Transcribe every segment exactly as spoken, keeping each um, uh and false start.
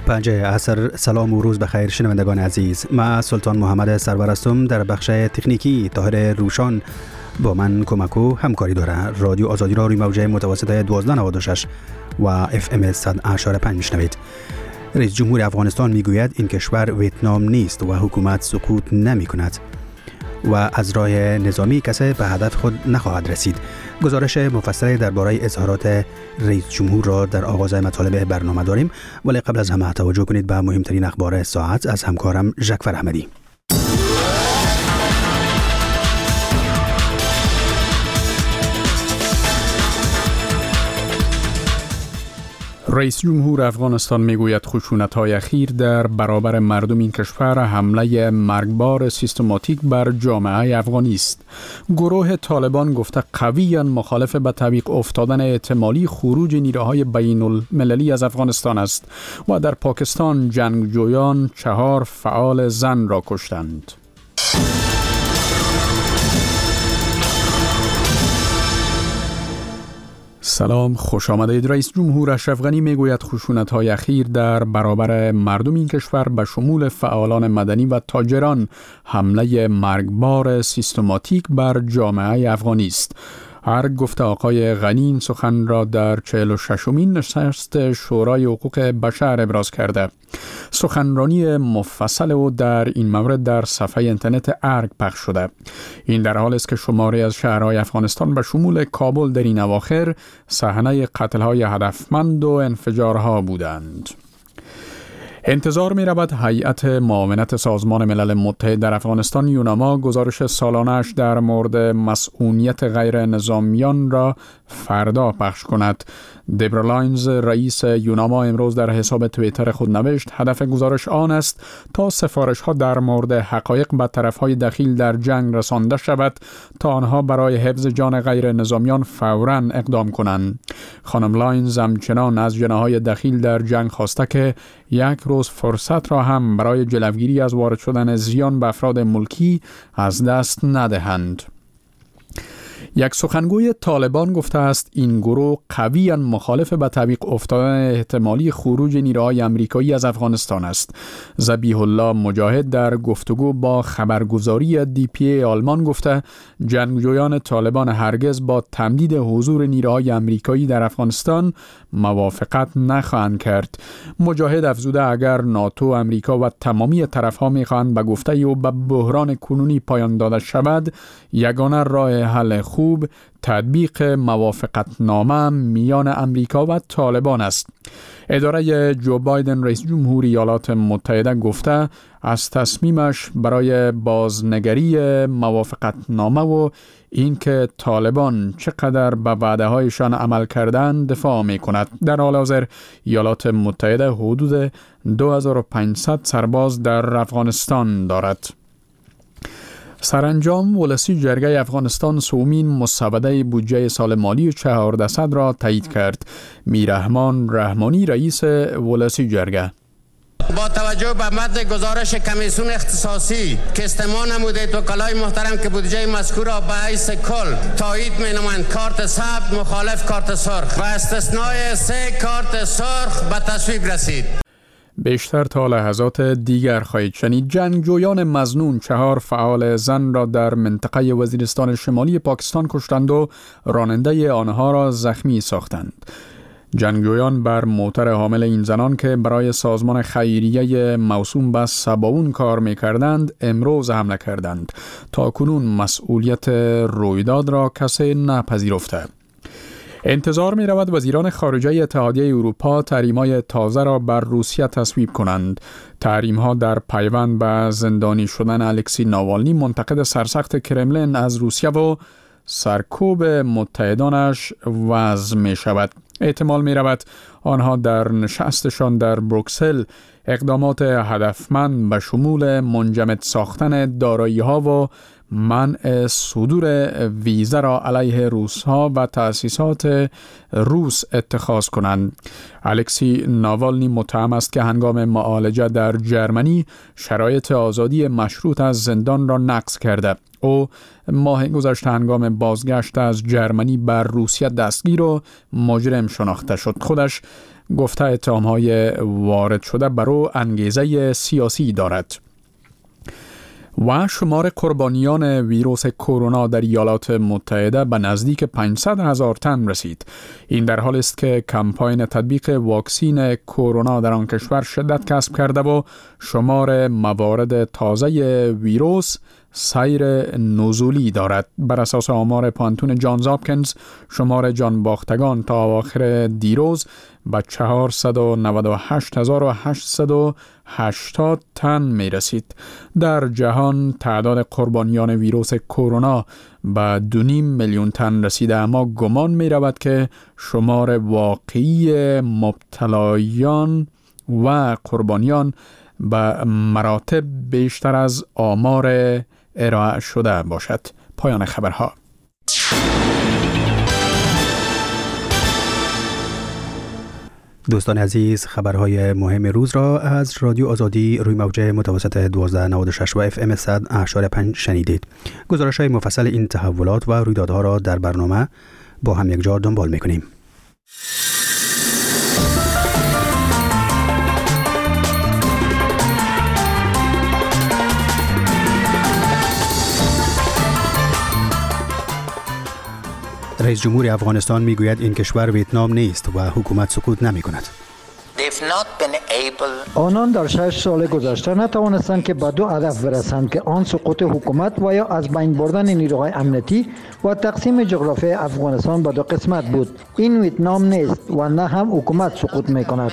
پنج عصر. سلام و روز بخیر شنوندگان عزیز. من سلطان محمد سرور هستم. در بخش تکنیکی طاهر روشان با من کمک و همکاری داره. رادیو آزادی را روی موجه متوسطه دوازده نود و شش و اف ام صد و اشاره پنج میشنوید. رئیس جمهور افغانستان میگوید این کشور ویتنام نیست و حکومت سقوط نمی کند و از راه نظامی کسی به هدف خود نخواهد رسید. گزارش مفصلی درباره اظهارات رئیس جمهور را در آغاز مطالب برنامه داریم، ولی قبل از همه توجه کنید به مهمترین اخبار ساعت از همکارم ژکفر احمدی. رئیس جمهور افغانستان میگوید خشونت‌های اخیر در برابر مردم این کشور حمله مرگبار سیستماتیک بر جامعه افغانی است. گروه طالبان گفته قویاً مخالف به تعویق افتادن احتمالی خروج نیروهای بین المللی از افغانستان است و در پاکستان جنگجویان چهار فعال زن را کشتند. سلام، خوش آمدید. رئیس جمهور اشرف غنی میگوید خشونت‌های اخیر در برابر مردم این کشور به شمول فعالان مدنی و تاجران حمله مرگبار سیستماتیک بر جامعه افغانی است. هر گفته آقای غنی این سخن را در چهل و ششمین نشست شورای حقوق بشر ابراز کرده. سخنرانی مفصل او در این مورد در صفحه اینترنت ارگ پخش شده. این در حالی است که شماری از شهرهای افغانستان به شمول کابل در این اواخر صحنه قتل‌های هدفمند و انفجارها بودند. انتظار می رود هیئت معاونت سازمان ملل متحد در افغانستان یوناما گزارش سالانه‌اش در مورد مسئولیت غیر نظامیان را فردا پخش کند. دبرا لاینز رئیس یوناما امروز در حساب توییتر خود نوشت هدف گزارش آن است تا سفارش ها در مورد حقایق به طرف های دخیل در جنگ رسانده شود تا آنها برای حفظ جان غیر نظامیان فوراً اقدام کنند. خانم لاینز همچنان از جناح‌های دخیل در جنگ خواسته که یک روز فرصت را هم برای جلوگیری از وارد شدن زیان به افراد ملکی از دست ندهند. یک سخنگوی طالبان گفته است این گروه قویاً مخالف به تعویق افتادن احتمالی خروج نیروهای آمریکایی از افغانستان است. ذبیح الله مجاهد در گفتگو با خبرگزاری دی پی ای آلمان گفته جنگجویان طالبان هرگز با تمدید حضور نیروهای آمریکایی در افغانستان موافقت نخواهند کرد. مجاهد افزوده اگر ناتو، آمریکا و تمامی طرف‌ها می‌خواهند به گفته او به بحران کنونی پایان داده شود، یگانه راه حل خوب تطبیق موافقتنامه میان امریکا و طالبان است. اداره جو بایدن رئیس جمهور ایالات متحده گفته از تصمیمش برای بازنگری موافقتنامه و اینکه طالبان چقدر به وعده هایشان عمل کردند دفاع می کند. در حال حاضر ایالات متحده حدود دو هزار و پانصد سرباز در افغانستان دارد. سرانجام ولسی جرگه افغانستان سومین مسوده بودجه سال مالی چهاردهصد را تایید کرد. میررحمان رحمانی رئیس ولسی جرگه با توجه به متن گزارش کمیسیون اختصاصی که استماع نمودید وکلای محترم که بودجه مذکور را به حیث کل تایید می‌نمایند، کارت سبز مخالف کارت سرخ و استثنای سه کارت سرخ به تصویب رسید. بیشتر تا لحظات دیگر خواهید شنید. جنگجویان مظنون چهار فعال زن را در منطقه وزیرستان شمالی پاکستان کشتند و راننده آنها را زخمی ساختند. جنگجویان بر موتر حامل این زنان که برای سازمان خیریه موسوم به سباون کار می‌کردند امروز حمله کردند. تا کنون مسئولیت رویداد را کسی نپذیرفته. انتظار می رود وزیران خارجه اتحادیه اروپا تحریم‌های تازه را بر روسیه تصویب کنند. تحریم‌ها در پیوند به زندانی شدن الکسی ناوالنی منتقد سرسخت کرملین از روسیه و سرکوب متحدانش وضع می شود. احتمال می رود آنها در نشستشان در بروکسل اقدامات هدفمند به شمول منجمد ساختن دارایی‌ها و منع صدور ویزا را علیه روس‌ها و تأسیسات روس اتخاذ کنند. الکسی ناوالنی متهم است که هنگام معالجه در جرمنی شرایط آزادی مشروط از زندان را نقض کرده. او ماه گذشته هنگام بازگشت از جرمنی بر روسیه دستگیر و مجرم شناخته شد. خودش گفته اتهام‌های وارد شده بر او انگیزه سیاسی دارد. و شمار قربانیان ویروس کرونا در ایالات متحده به نزدیک پانصد هزار تن رسید. این در حالی است که کمپاین تطبیق واکسین کرونا در آن کشور شدت کسب کرده و شمار موارد تازه ویروس سیر نزولی دارد. بر اساس آمار پانتون جانز هاپکینز شمار جان باختگان تا آخر دیروز به چهارصد و نود و هشت هزار و هشتصد و هشتاد تن می رسید. در جهان تعداد قربانیان ویروس کرونا به دو نیم میلیون تن رسیده، اما گمان می رود که شمار واقعی مبتلایان و قربانیان به مراتب بیشتر از آمار ارائه شده باشد. پایان خبرها. دوستان عزیز، خبرهای مهم روز را از رادیو آزادی روی موج متوسط دوازده نود و شش و اف ام صد و هشت پنج شنیدید. گزارش های مفصل این تحولات و رویدادها را در برنامه با هم یک جا دنبال می‌کنیم. رئیس جمهور افغانستان میگوید این کشور ویتنام نیست و حکومت سقوط نمی کند. آنان در شش سال گذشته نتوانستند که به دو هدف برسند که آن سقوط حکومت و یا از بین بردن نیروهای امنیتی و تقسیم جغرافی افغانستان به دو قسمت بود. این ویتنام نیست و نه هم حکومت سقوط می کند.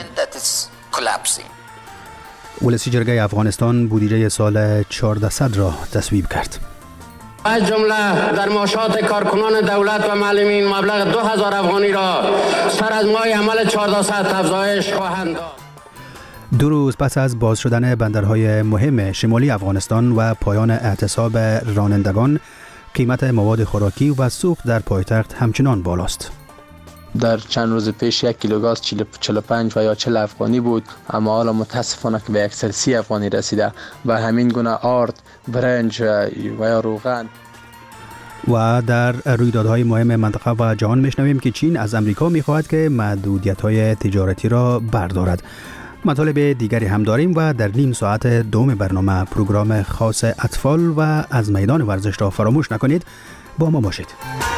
ولسی جرگه افغانستان بودجه سال چهارصد را تصویب کرد. از جمله در معاشات کارکنان دولت و معلمین مبلغ دو هزار افغانی را سر از ماه عمل چهارصد افزایش خواهند داد. دو روز پس از باز شدن بندرهای مهم شمالی افغانستان و پایان اعتصاب رانندگان، قیمت مواد خوراکی و سوخت در پایتخت همچنان بالاست. در چند روز پیش یک کیلو گاز چهل و پنج و یا چهل افغانی بود، اما حالا متاسفانه که به اکثر سی افغانی رسیده و همین گونه آرد، برنج و یا روغن. و در رویدادهای مهم منطقه و جهان میشنویم که چین از امریکا میخواهد که محدودیت‌های تجارتی را بردارد. مطالب دیگری هم داریم و در نیم ساعت دوم برنامه پروگرام خاص اطفال و از میدان ورزش را فراموش نکنید. با ما باشید.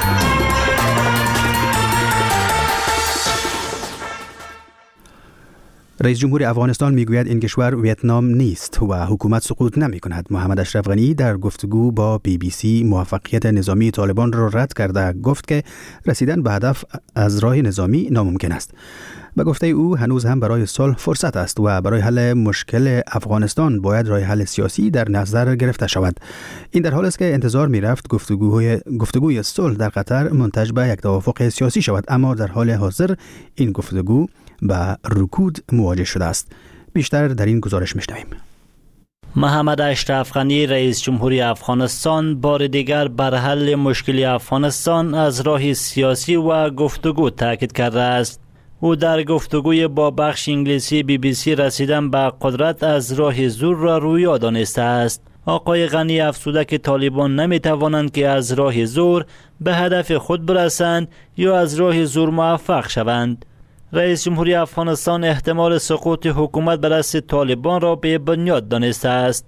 رئیس جمهور افغانستان میگوید این کشور ویتنام نیست و حکومت سقوط نمی کند. محمد اشرف غنی در گفتگو با بی بی سی موفقیت نظامی طالبان را رد کرده گفت که رسیدن به هدف از راه نظامی ناممکن است. به گفته او هنوز هم برای صلح فرصت است و برای حل مشکل افغانستان باید راه حل سیاسی در نظر گرفته شود. این در حالی است که انتظار می رفت گفتگوی گفتگوی صلح در قطر منتج به یک توافق سیاسی شود، اما در حال حاضر این گفتگو با رکود مواجه شده است. بیشتر در این گزارش میشنویم. محمد اشرف غنی رئیس جمهوری افغانستان بار دیگر بر حل مشکل افغانستان از راه سیاسی و گفتگو تاکید کرده است. او در گفتگوی با بخش انگلیسی بی بی سی رسیدن به قدرت از راه زور را رویا دانسته است. آقای غنی افزوده که طالبان نمی توانند که از راه زور به هدف خود برسند یا از راه زور موفق شوند. رئیس جمهوری افغانستان احتمال سقوط حکومت بر دست طالبان را به بنیاد دانسته است.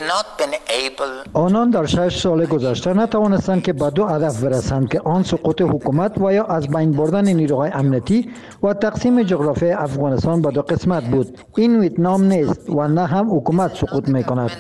آنان در شش سال گذشته نتوانستند که به دو هدف برسند که آن سقوط حکومت و یا از بین بردن نیروهای امنیتی و تقسیم جغرافی افغانستان به دو قسمت بود. این ویتنام نیست و نه هم حکومت سقوط می کند.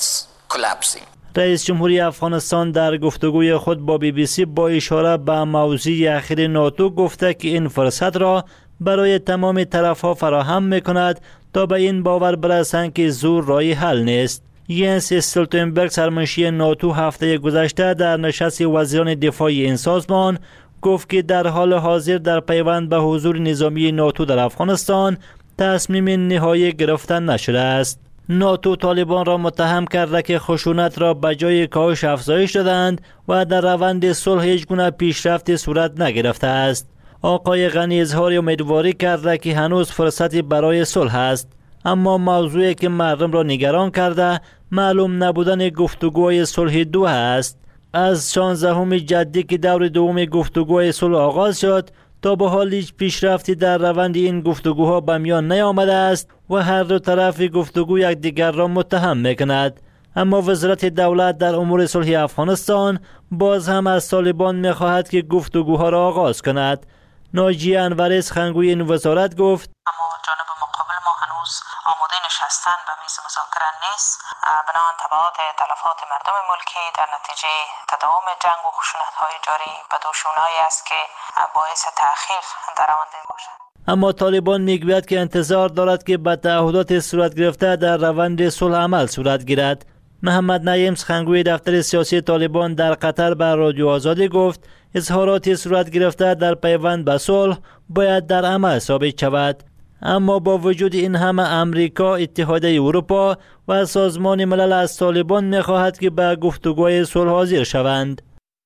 رئیس جمهوری افغانستان در گفتگوی خود با بی بی سی با اشاره به موضوع اخیر ناتو گفته که این فرصت را برای تمام طرف‌ها فراهم می‌کند تا به این باور برسند که زور راه حل نیست. ینس استولتنبرگ سرمنشی ناتو هفته گذشته در نشست وزیران دفاع این سازمان گفت که در حال حاضر در پیوند به حضور نظامی ناتو در افغانستان تصمیم نهایی گرفتن نشده است. ناتو طالبان را متهم کرده که خشونت را به جای کاهش افزایش دادند و در روند صلح هیچ گونه پیشرفتی صورت نگرفته است. آقای غنی اظهار امیدواری کرده که هنوز فرصتی برای صلح است، اما موضوعی که مردم را نگران کرده معلوم نبودن گفتگوهای صلح دوحه است. از شانزدهم جدی که دور دوم گفتگوهای صلح آغاز شد تا به حال هیچ پیشرفتی در روند این گفتگوها به میان نیامده است و هر دو طرف گفتگو یکدیگر را متهم میکند. اما وزارت دولت در امور صلح افغانستان باز هم از طالبان میخواهد که گفتگوها را آغاز کند. ناجیه انوری سخنگوی این وزارت گفت: اما جانب مقابل ما هنوز آماده نشستن به میز مذاکره نیست. بنابراین تبعات تلفات مردم ملکی در نتیجه تداوم جنگ و خشونت‌های جاری به دوشونه‌ای است که باعث تأخیر در روند باشد. اما طالبان میگوید که انتظار دارد که به تعهدات صورت گرفته در روند صلح عمل صورت گیرد. محمد نعیم سخنگوی دفتر سیاسی طالبان در قطر به رادیو آزادی گفت اظهارات صورت گرفته در پیوند به صلح باید در عمل ثابت شود. اما با وجود این همه امریکا، اتحادیه اروپا و سازمان ملل از طالبان می‌خواهد که به گفتگوهای صلح حاضر شوند.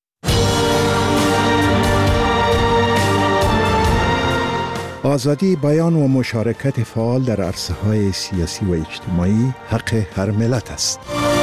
آزادی بیان و مشارکت فعال در عرصه‌های سیاسی و اجتماعی حق هر ملت است.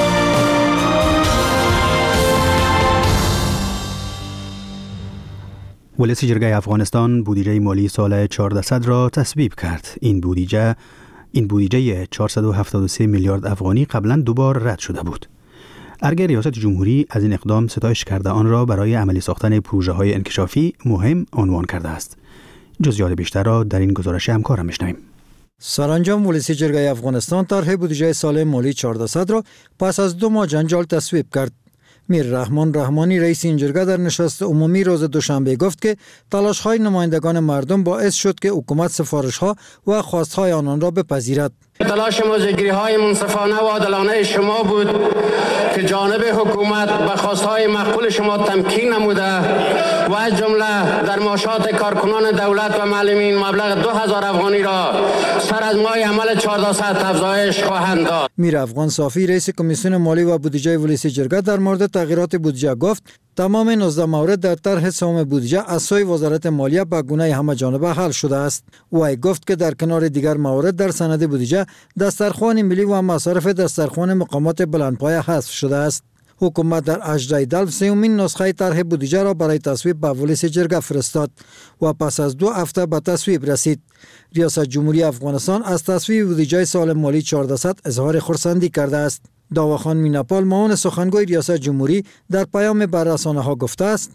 ولسی جرگه افغانستان بودجه مالی سال چهارصد را تصویب کرد. این بودجه این بودجه چهارصد و هفتاد و سه میلیارد افغانی قبلا دوبار رد شده بود. ارگه ریاست جمهوری از این اقدام ستایش کرده آن را برای عملی ساختن پروژه های انکشافی مهم عنوان کرده است. جزئیات بیشتر را در این گزارش همکارم میشنویم. سرانجام ولسی جرگه افغانستان طرح بودجه سال مالی چهارصد را پس از دو ماه جنجال تصویب کرد. میر رحمان رحمانی رئیس این جرگه در نشست عمومی روز دوشنبه گفت که تلاش‌های نمایندگان مردم باعث شد که حکومت سفارش‌ها و خواست‌های آنان را بپذیرد. تلاش موضع‌گیری‌های منصفانه و عادلانه شما بود که جانب حکومت به خواست‌های معقول شما تمکین نموده و از جمله در معاشات کارکنان دولت و معلمین مبلغ دو هزار افغانی را سر از ماه عمل چهارصد افزایش خواهند داد. میر افغان صافی رئیس کمیسیون مالی و بودجه ولسی جرگه در مورد تغییرات بودجه گفت تمام نوزده مورد در طرح سوم بودجه از سوی وزارت مالیه به گونه همه جانبه حل شده است. او گفت که در کنار دیگر موارد در سند بودجه دسترخوان ملی و مصارف دسترخوان مقامات بلندپایه حذف شده است. حکومت در اجرای دلو سومین نسخه طرح بودجه را برای تصویب به ولسی جرگه فرستاد و پس از دو هفته به تصویب رسید. ریاست جمهوری افغانستان از تصویب بودجه سال مالی چهارصد اظهار خرسندی کرده است. داواخان میناپال معاون سخنگوی ریاست جمهوری در پیام به رسانه‌ها گفته است: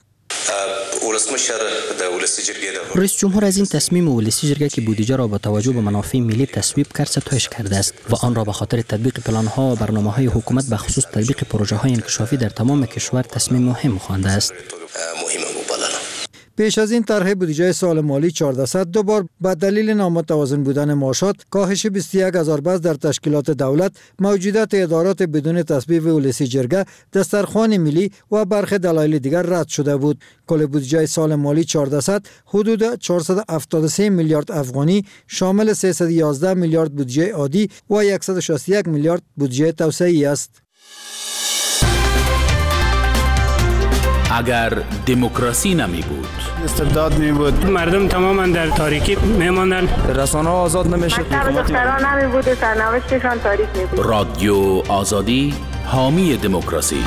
رئیس جمهور از این تصمیم ولسی جرگه که بودجه را با توجه به منافع ملی تصویب کرد ستایش کرده است و آن را به خاطر تطبیق پلان‌ها و برنامه‌های حکومت به خصوص تطبیق پروژه‌های انکشافی در تمام کشور تصمیم مهم خوانده است. پیش از این طرح بودجه سال مالی چهارصد دوبار به دلیل نامتوازن بودن معاشات، کاهش بیست و یک هزار بس در تشکیلات دولت، موجودیت ادارات بدون تصویب ولسی جرگه، دسترخوان ملی و برخی دلایل دیگر رد شده بود. کل بودجه سال مالی چهارصد حدود چهارصد و هفتاد و سه میلیارد افغانی شامل سیصد و یازده میلیارد بودجه عادی و صد و شصت و یک میلیارد بودجه توسعه‌ای است. اگر دموکراسی نمی بود، استبداد می بود، مردم تماما در تاریکی می ماندن، رسانه ها آزاد نمیشد، دختران نمی بود و سرنوشتشان تاریک می بود. رادیو آزادی حامی دموکراسی.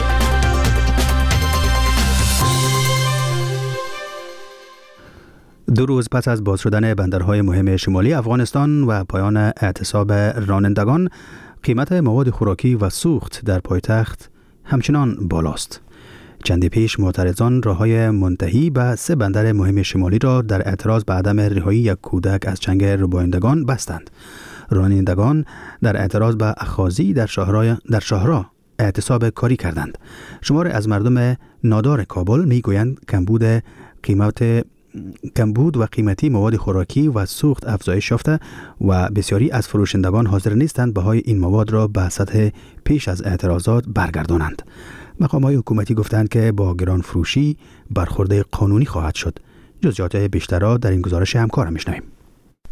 دو روز پس از باز شدن بندرهای مهم شمالی افغانستان و پایان اعتصاب رانندگان، قیمت مواد خوراکی و سوخت در پایتخت همچنان بالاست. چندی پیش معترضان راههای منتهی به سه بندر مهم شمالی را در اعتراض به عدم رهایی یک کودک از چنگ ربایندگان بستند. رانندگان در اعتراض به اخاذی در شهرها در شهرها اعتصاب کاری کردند. شمار از مردم نادار کابل میگویند کمبود قیمت کمبود و قیمتی مواد خوراکی و سوخت افزایش یافته و بسیاری از فروشندگان حاضر نیستند بهای این مواد را به سطح پیش از اعتراضات برگردانند. مقامات حکومتی گفتند که با گران فروشی برخورد قانونی خواهد شد. جزئیات بیشتر را در این گزارش همکارم میشنویم.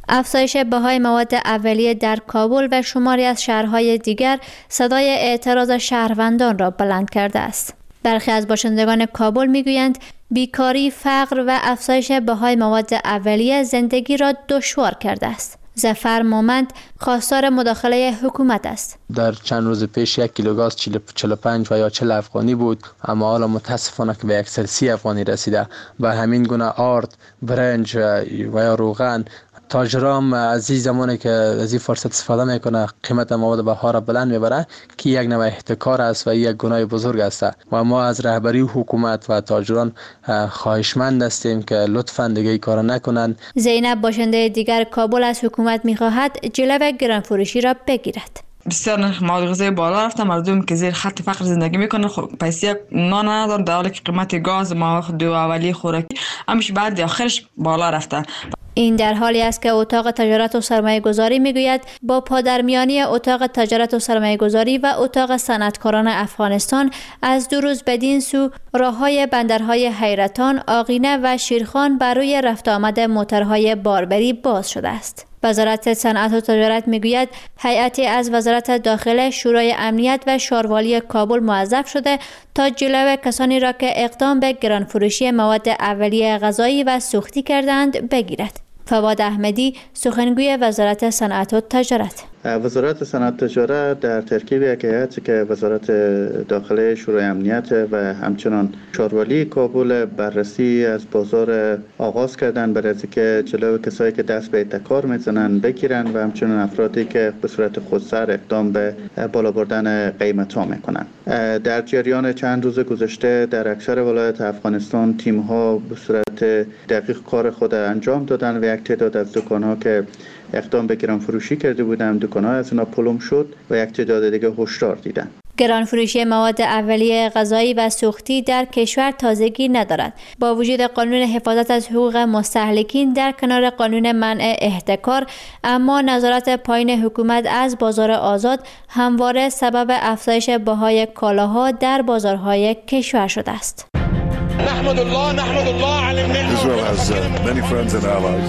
افزایش بهای مواد اولیه در کابل و شماری از شهرهای دیگر صدای اعتراض شهروندان را بلند کرده است. برخی از باشندگان کابل میگویند بیکاری، فقر و افزایش بهای مواد اولیه زندگی را دشوار کرده است. ظفر مومند خواستار مداخله حکومت است. در چند روز پیش یک کیلو گاز چهل و پنج و یا چهل افغانی بود، اما حالا متاسفانه که به اکثر سی افغانی رسیده و همین گونه آرد، برنج و یا روغن. تاجرام از این زمانی که از این فرصت استفاده میکنه قیمت مواد بهار بلند میبره که یک نوع احتکار است و یک گناه بزرگ است و ما از رهبری حکومت و تاجران خواهشمند هستیم که لطفاً دیگه این کار نکنند. زینب باشنده دیگر کابل از حکومت میخواهد جلوه گرانفروشی را بگیرد. بسیار نرخ مواد غذایی بالا رفته، مردم که زیر خط فقر زندگی میکنن خب پیسه نان ندارن، در حالی که قیمت گاز، مواد اولیه خوراکی همیشه بعد آخرش بالا رفته. این در حالی است که اتاق تجارت و سرمایه گذاری میگوید با پادرمیانی اتاق تجارت و سرمایه گذاری و اتاق صنعتکاران افغانستان از دو روز بدین سو راههای بندرهای حیرتان، آقینه و شیرخان برای رفت آمد موترهای باربری باز شده است. وزارت صنعت و تجارت میگوید هیئتی از وزارت داخله، شورای امنیت و شاروالی کابل موظف شده تا جلوی کسانی را که اقدام به گرانفروشی مواد اولیه غذایی و سوختی کردند بگیرد. فواد احمدی، سخنگوی وزارت صنعت و تجارت: وزارت صنعت و تجارت در ترکیب یک هیئتی که وزارت داخله، شورای امنیت و همچنان شاروالی کابل بررسی از بازار آغاز کردن برای اینکه جلوی کسایی که دست به احتکار میزنن بگیرن و همچنان افرادی که به صورت خودسر اقدام به بالا بردن قیمت ها میکنن. در جریان چند روز گذشته در اکثر ولایات افغانستان تیم ها به صورت دقیق کار خود انجام دادن و یک تعداد از دکان ها که اقدام به گرانفروشی کرده بودند دکان‌ها از اینا پلم شد و یک تعداد دیگه هشدار دیدن. گرانفروشی مواد اولیه غذایی و سوختی در کشور تازگی ندارد. با وجود قانون حفاظت از حقوق مستهلکین در کنار قانون منع احتکار، اما نظارت پایین حکومت از بازار آزاد همواره سبب افزایش بهای کالاها در بازارهای کشور شده است. نحمد الله نحمد الله على النعمة. Israel has uh, many friends and allies.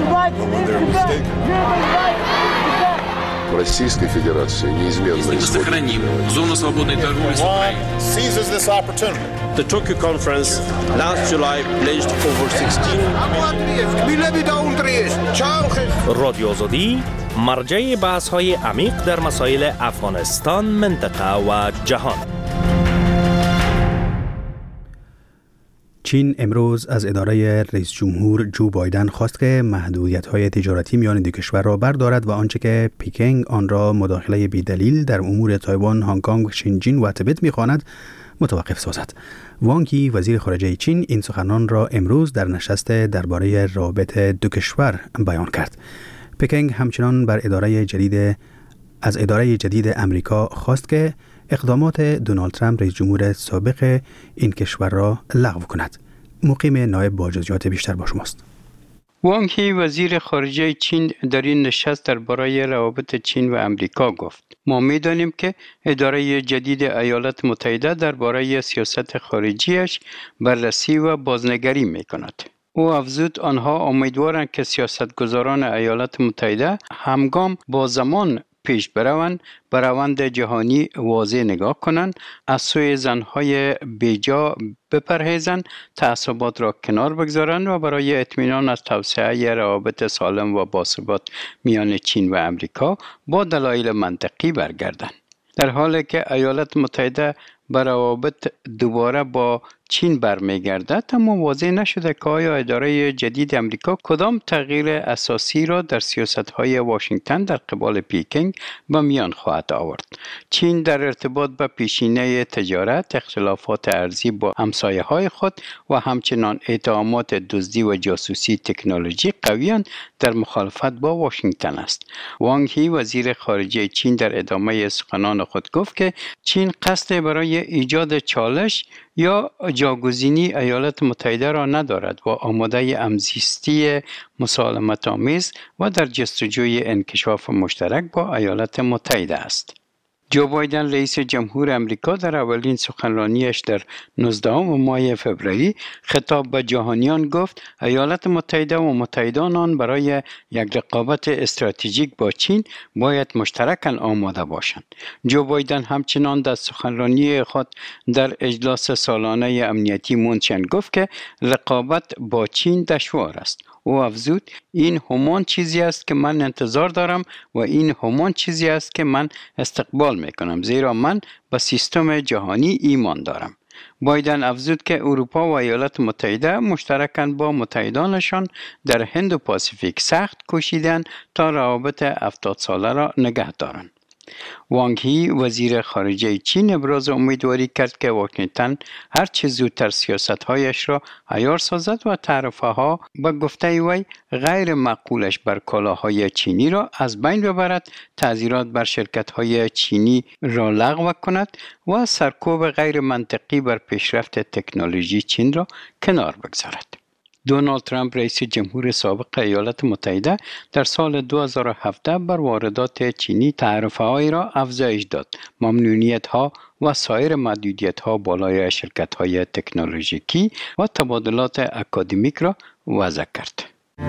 Российской Федерации неизменно сохраним зону свободной торговли с Украиной. Seizes this opportunity. The Tokyo conference last July pledged over sixteen. رادیو آزادی مرجع بحث‌های عمیق در مسائل افغانستان، منطقه و جهان. چین امروز از اداره رئیس جمهور جو بایدن خواست که محدودیت‌های تجارتی میان دو کشور را بردارد و آنچه که پکینگ آن را مداخله بی‌دلیل در امور تایوان، هنگ کنگ، شنجین و تبت می‌خواند متوقف سازد. وانگ یی وزیر خارجه چین این سخنان را امروز در نشست درباره روابط دو کشور بیان کرد. پکینگ همچنان بر اداره جدید از اداره جدید امریکا خواست که اقدامات دونالد ترامپ رئیس جمهور سابق این کشور را لغو کند. مقیم نایب با جزئیات بیشتر با شماست. وانگ یی وزیر خارجه چین در این نشست درباره روابط چین و امریکا گفت: ما می‌دانیم که اداره جدید ایالات متحده درباره سیاست خارجیش بررسی و بازنگری می‌کند. او افزود آنها امیدوارند که سیاستگزاران ایالات متحده همگام با زمان پیش بروند، به روند جهانی واضح نگاه کنند، از سوی زنهای بیجا بپرهیزند، تعصبات را کنار بگذارند و برای اطمینان از توسعه روابط سالم و باثبات میان چین و امریکا با دلایل منطقی برگردند. در حالی که ایالات متحده به روابط دوباره با چین برمیگردد، اما واضح نشده که آیا اداره جدید امریکا کدام تغییر اساسی را در سیاست‌های واشنگتن در قبال پکینگ به میان خواهد آورد. چین در ارتباط به پیشینه تجارت، اختلافات ارزی با همسایه‌های خود و همچنان اتهامات دزدی و جاسوسی تکنولوژی قویاً در مخالفت با واشنگتن است. وانگ یی وزیر خارجه چین در ادامه سخنان خود گفت که چین قصد برای ایجاد چالش یا جاگزینی ایالات متحده را ندارد و آماده همزیستی مسالمت‌آمیز و در جستجوی انکشاف مشترک با ایالات متحده است. جو بایدن رئیس جمهور امریکا در اولین سخنرانیش در نوزدهم ماه فوریه خطاب به جهانیان گفت ایالات متحده و متحدان آن برای یک رقابت استراتژیک با چین باید مشترکاً آماده باشند. جو بایدن همچنان در سخنرانی خود در اجلاس سالانه امنیتی مونشن گفت که رقابت با چین دشوار است. او افزود این همان چیزی است که من انتظار دارم و این همان چیزی است که من استقبال میکنم، زیرا من به سیستم جهانی ایمان دارم. بایدن افزود که اروپا و ایالات متحده مشترکاً با متحدانشان در هند و پاسیفیک سخت کوشیدند تا روابط هفتاد ساله را نگه دارند. وانگ هی وزیر خارجه چین ابراز امیدواری کرد که واشنگتن هر چه زودتر سیاست‌هایش را عیار سازد و تعرفه‌ها به گفته وی غیر معقولش بر کالاهای چینی را از بین ببرد، تعزیرات بر شرکت‌های چینی را لغو کند و سرکوب غیر منطقی بر پیشرفت تکنولوژی چین را کنار بگذارد. دونالد ترامپ رئیس جمهور سابق ایالات متحده در سال دو هزار و هفده بر واردات چینی تعرفه‌های را افزایش داد. ممنوعیت‌ها و سایر محدودیت‌ها بالای شرکت‌های تکنولوژیکی و تبادلات اکادمیک را وضع کرد.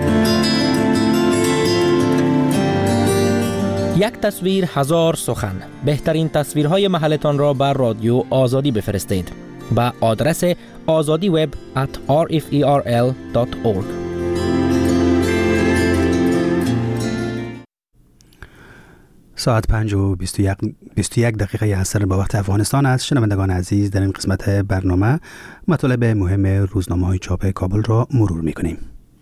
یک تصویر هزار سخن. بهترین تصویرهای محلتان را بر رادیو آزادی بفرستید. با آدرس آزادی وب at r f e r l dot org. ساعت پنج و بیست و یک دقیقه عصر با وقت افغانستان است. شنوندگان عزیز، در این قسمت برنامه مطالب مهم روزنامه‌های چاپ کابل را مرور می‌کنیم.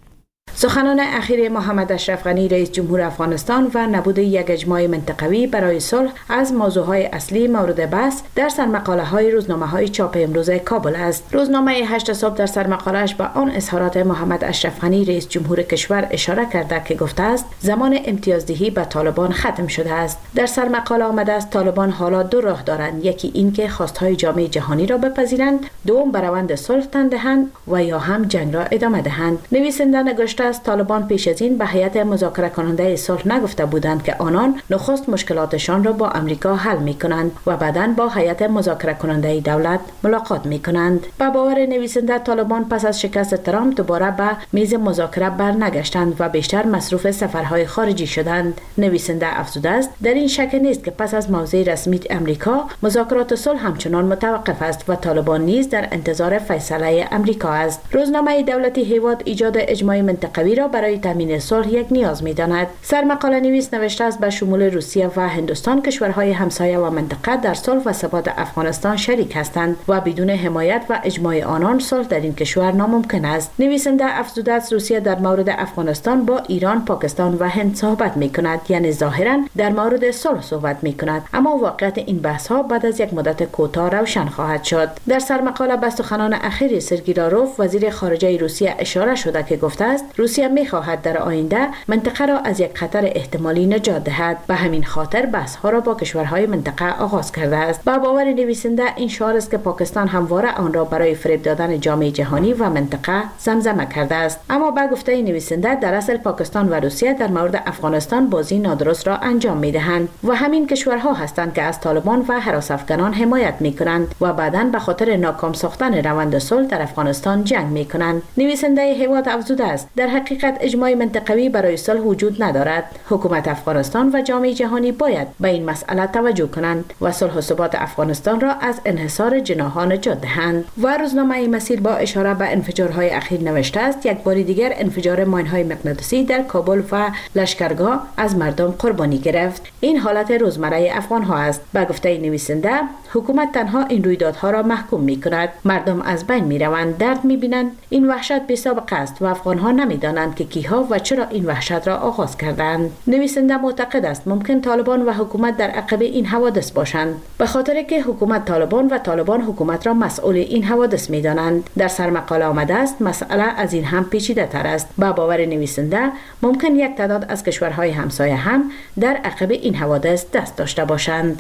سخنان اخیر محمد اشرف غنی رئیس جمهور افغانستان و نبود یک اجماع منطقوی برای صلح از موضوعهای اصلی مورد بحث در سرمقاله‌های روزنامه‌های چاپ امروز کابل است. روزنامه هشت صبح در سرمقاله‌اش به آن اظهارات محمد اشرف غنی رئیس جمهور کشور اشاره کرده که گفته است زمان امتیازدهی به طالبان ختم شده است. در سرمقاله آمده است طالبان حالا دو راه دارند، یکی این که خواستهای جامعه جهانی را بپذیرند، دوم به روند صلح تن دهند و یا هم جنگ را ادامه دهند. نویسنده نگاشته است طالبان پیش از این به هیئت مذاکره کننده صلح نگفته بودند که آنان نخست مشکلاتشان را با امریکا حل می کنند و بعداً با هیئت مذاکره کننده دولت ملاقات می کنند. با باور نویسنده طالبان پس از شکست ترامپ دوباره به میز مذاکره برنگشتند و بیشتر مصروف سفرهای خارجی شدند. نویسنده افزوده است در این شک نیست که پس از موضع رسمی امریکا مذاکرات صلح همچنان متوقف است و طالبان نیز در انتظار فیصله امریکا است. روزنامه دولتی هیواد ایجاد اجماع منطقوی را برای تامین صلح یک نیاز می‌داند. سرمقاله نویس نوشته است به شمول روسیه و هندوستان کشورهای همسایه و منطقه در صلح و ثبات افغانستان شریک هستند و بدون حمایت و اجماع آنان صلح در این کشور ناممکن است. نویسنده افزوده است روسیه در مورد افغانستان با ایران، پاکستان و هند صحبت می‌کند، یعنی ظاهراً در مورد صلح صحبت می‌کند، اما واقعیت این بحث‌ها بعد از یک مدت کوتاه روشن خواهد شد. در سرمقاله به سخنان اخیر سرگئی لاروف وزیر خارجه روسیه اشاره شده که گفته است روسیه می‌خواهد در آینده منطقه را از یک خطر احتمالی نجات دهد. به همین خاطر بحث‌ها را با کشورهای منطقه آغاز کرده است. با باور نویسنده این شعار است که پاکستان همواره آن را برای فریب دادن جامعه جهانی و منطقه زمزمه کرده است. اما با گفته نویسنده در اصل پاکستان و روسیه در مورد افغانستان بازی نادرست را انجام می‌دهند و همین کشورها هستند که از طالبان و هراس افغانان حمایت می‌کنند و بعداً به خاطر ناکام ساختن روند صلح در افغانستان جنگ می‌کنند. نویسنده هیواد افزوده است در حقیقت اجماع منطقوی برای صلح وجود ندارد. حکومت افغانستان و جامعه جهانی باید به این مسئله توجه کنند و صلح و ثبات افغانستان را از انحصار جناح‌ها نجات دهند. و روزنامه مسیر با اشاره به انفجارهای اخیر نوشته است یک بار دیگر انفجار ماین‌های مغناطیسی در کابل و لشکرگاه از مردم قربانی گرفت. این حالت روزمره افغان‌ها است. به گفته نویسنده حکومت تنها این رویدادها را محکوم می‌کند. مردم از بین می‌روند، درد می‌بینند. این وحشت بی‌سابقه است و افغان‌ها نمی‌دانند که کیها و چرا این وحشت را آغاز کردند. نویسنده معتقد است ممکن طالبان و حکومت در عقب این حوادث باشند، به خاطر که حکومت طالبان و طالبان حکومت را مسئول این حوادث می‌دانند. در سرمقاله آمده است مسئله از این هم پیچیده تر است. با باور نویسنده ممکن یک تعداد از کشورهای همسایه هم در عقب این حوادث دست داشته باشند.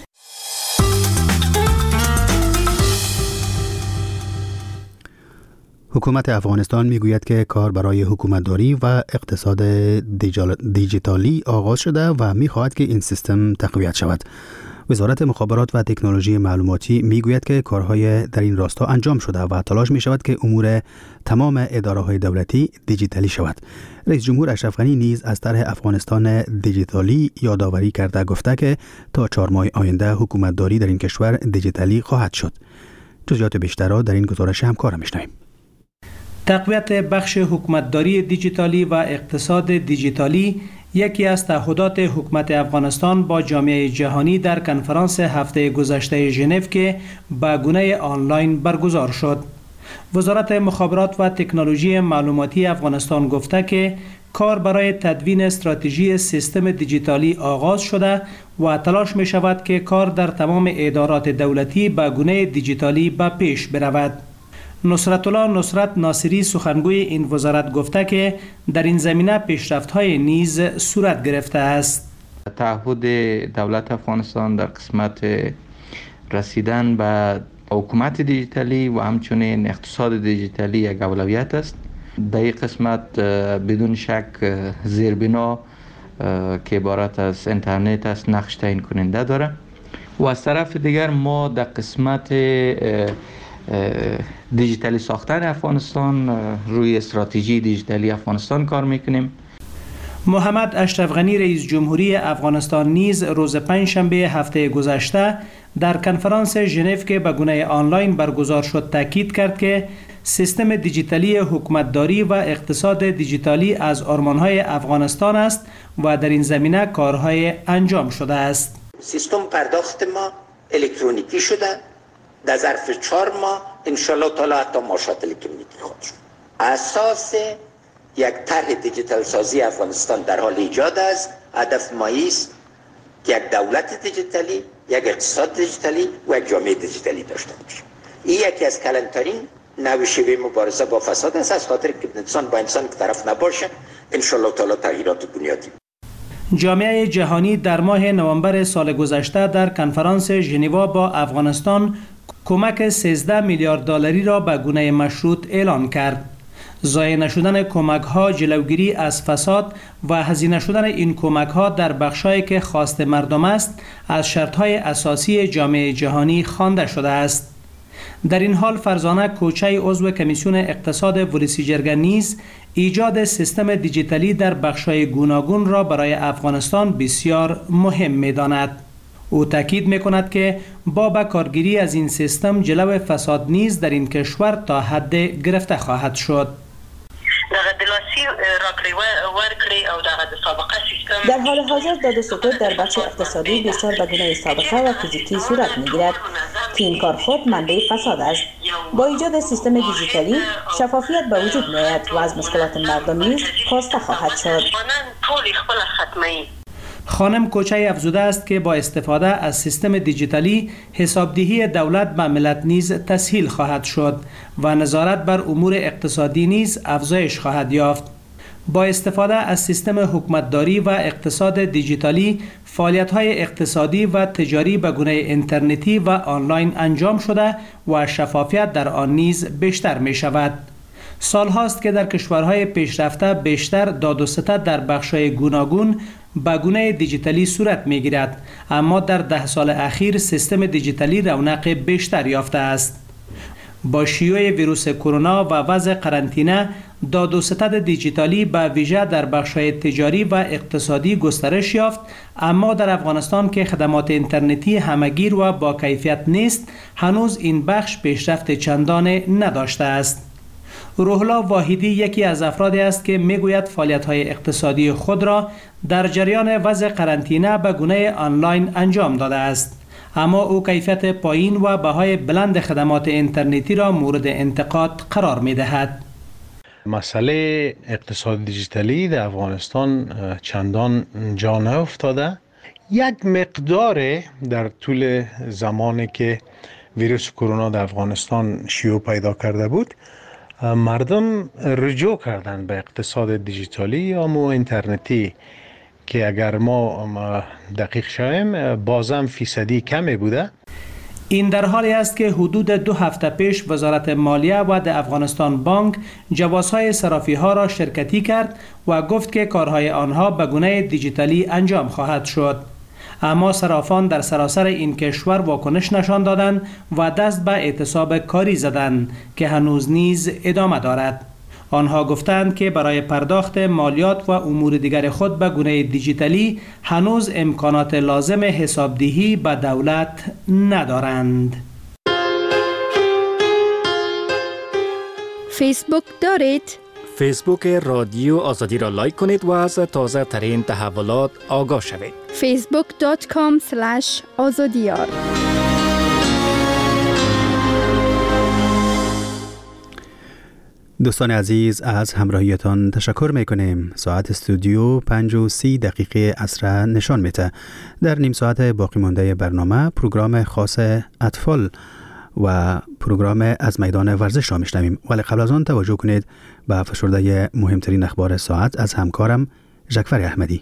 حکومت افغانستان میگوید که کار برای حکومتداری و اقتصاد دیجیتالی آغاز شده و میخواهد که این سیستم تقویت شود. وزارت مخابرات و تکنولوژی معلوماتی میگوید که کارهای در این راستا انجام شده و تلاش می شود که امور تمام اداره‌های دولتی دیجیتالی شود. رئیس جمهور اشرف غنی نیز از طرح افغانستان دیجیتالی یادآوری کرده گفته که تا چهار ماه آینده حکومتداری در این کشور دیجیتالی خواهد شد. جزئیات بیشتر را در این گزارش همکارم میشنویم. تقویت بخش حکومتداری دیجیتالی و اقتصاد دیجیتالی یکی از تعهدات حکومت افغانستان با جامعه جهانی در کنفرانس هفته گذشته ژنو که به گونه آنلاین برگزار شد. وزارت مخابرات و تکنولوژی معلوماتی افغانستان گفته که کار برای تدوین استراتژی سیستم دیجیتالی آغاز شده و تلاش می شود که کار در تمام ادارات دولتی به گونه دیجیتالی به پیش برود. نصرت الله نصرت ناصری سخنگوی این وزارت گفته که در این زمینه پیشرفت‌های نیز صورت گرفته است. تعهد دولت افغانستان در قسمت رسیدن به حکومت دیجیتالی و همچنین اقتصاد دیجیتالی یک اولویت است. در این قسمت بدون شک زیربنا که عبارت از اینترنت است نقش تعیین کننده داره و از طرف دیگر ما در قسمت دیجیتالی ساختن افغانستان روی استراتژی دیجیتالی افغانستان کار میکنیم. محمد اشرف غنی رئیس جمهوری افغانستان نیز روز پنجشنبه هفته گذشته در کنفرانس ژنو که به گونه آنلاین برگزار شد تاکید کرد که سیستم دیجیتالی حکومتداری و اقتصاد دیجیتالی از آرمان‌های افغانستان است و در این زمینه کارهای انجام شده است. سیستم پرداخت ما الکترونیکی شده. در ظرف چهار ماه انشالله تعالی حتی معاشات الکترونیکی خواهد شد. اساس یک طرح دیجیتال سازی افغانستان در حال ایجاد است. هدف ما است که یک دولت دیجیتالی، یک اقتصاد دیجیتالی و یک جامعه دیجیتالی داشته باشیم. این یکی از کلانترین نوع شیوه مبارزه با فساد است، از خاطر که انسان با انسان که طرف نباشه انشالله تعالی تغییرات بنیادی. جامعه جهانی در ماه نوامبر سال گذشته در کنفرانس ژنو با افغانستان کمک سیزده میلیارد دلاری را به گونه مشروط اعلان کرد. ضایع نشدن کمک ها، جلوگیری از فساد و هزینه شدن این کمک ها در بخشایی که خواست مردم است از شرط های اساسی جامعه جهانی خوانده شده است. در این حال فرزانه کوچه عضو کمیسیون اقتصاد ولسی جرگه نیز ایجاد سیستم دیجیتالی در بخش‌های گوناگون را برای افغانستان بسیار مهم می‌داند. او تاکید می‌کند که با به کارگیری از این سیستم جلو فساد نیز در این کشور تا حد گرفته خواهد شد. در حال حاضر داد و ستد در بخش اقتصادی بسیار به گونه سابقه و فیزیکی صورت می‌گیرد که این کار خود منبع فساد است. با ایجاد سیستم دیجیتالی شفافیت به وجود می‌آید و از مشکلات مردم نیز کاسته خواهد شد. خانم کوچه افزوده است که با استفاده از سیستم دیجیتالی حسابدهی دولت به ملت نیز تسهیل خواهد شد و نظارت بر امور اقتصادی نیز افزایش خواهد یافت. با استفاده از سیستم حکومتداری و اقتصاد دیجیتالی فعالیت‌های اقتصادی و تجاری به گونه اینترنتی و آنلاین انجام شده و شفافیت در آن نیز بیشتر می شود. سال هاست که در کشورهای پیشرفته بیشتر داد و ستد در بخش‌های گوناگون به گونه دیجیتالی صورت می گیرد، اما در ده سال اخیر سیستم دیجیتالی رونق بیشتر یافته است. با شیوع ویروس کرونا و وضع قرنطینه داد و ستد دیجیتالی به ویژه در بخش‌های تجاری و اقتصادی گسترش یافت، اما در افغانستان که خدمات اینترنتی همگیر و با کیفیت نیست هنوز این بخش پیشرفت چندانی نداشته است. روحلا واحدی یکی از افرادی است که میگوید فعالیت‌های اقتصادی خود را در جریان وضع قرنطینه به گونه آنلاین انجام داده است، اما او کیفیت پایین و بهای بلند خدمات اینترنتی را مورد انتقاد قرار می‌دهد. مسئله اقتصاد دیجیتالی در افغانستان چندان جا نیفتاده. یک مقدار در طول زمانی که ویروس کرونا در افغانستان شیوع پیدا کرده بود مردم رجوع کردن به اقتصاد دیجیتالی یا مو اینترنتی که اگر ما دقیق شویم بازم فیصدی کمی بوده. این در حالی است که حدود دو هفته پیش وزارت مالیه و د افغانستان بانک جوازهای صرافی ها را شرکتی کرد و گفت که کارهای آنها به گونه دیجیتالی انجام خواهد شد. اما صرافان در سراسر این کشور واکنش نشان دادند و دست به اعتصاب کاری زدند که هنوز نیز ادامه دارد. آنها گفتند که برای پرداخت مالیات و امور دیگر خود به گونه دیجیتالی هنوز امکانات لازم حسابدهی به دولت ندارند. فیسبوک دارید؟ فیسبوک رادیو آزادی را لایک کنید و از تازه ترین تحولات آگاه شوید. فیسبوک دات کام اسلش آزادیار. دوستان عزیز، از همراهیتان تشکر میکنیم. ساعت استودیو پنج و سی دقیقه عصر نشان میده. در نیم ساعت باقی مانده برنامه پروگرام خاص اطفال و پروگرام از میدان ورزش را میشنویم، ولی قبل از آن توجه کنید به فشرده مهمترین اخبار ساعت از همکارم ژکفر احمدی.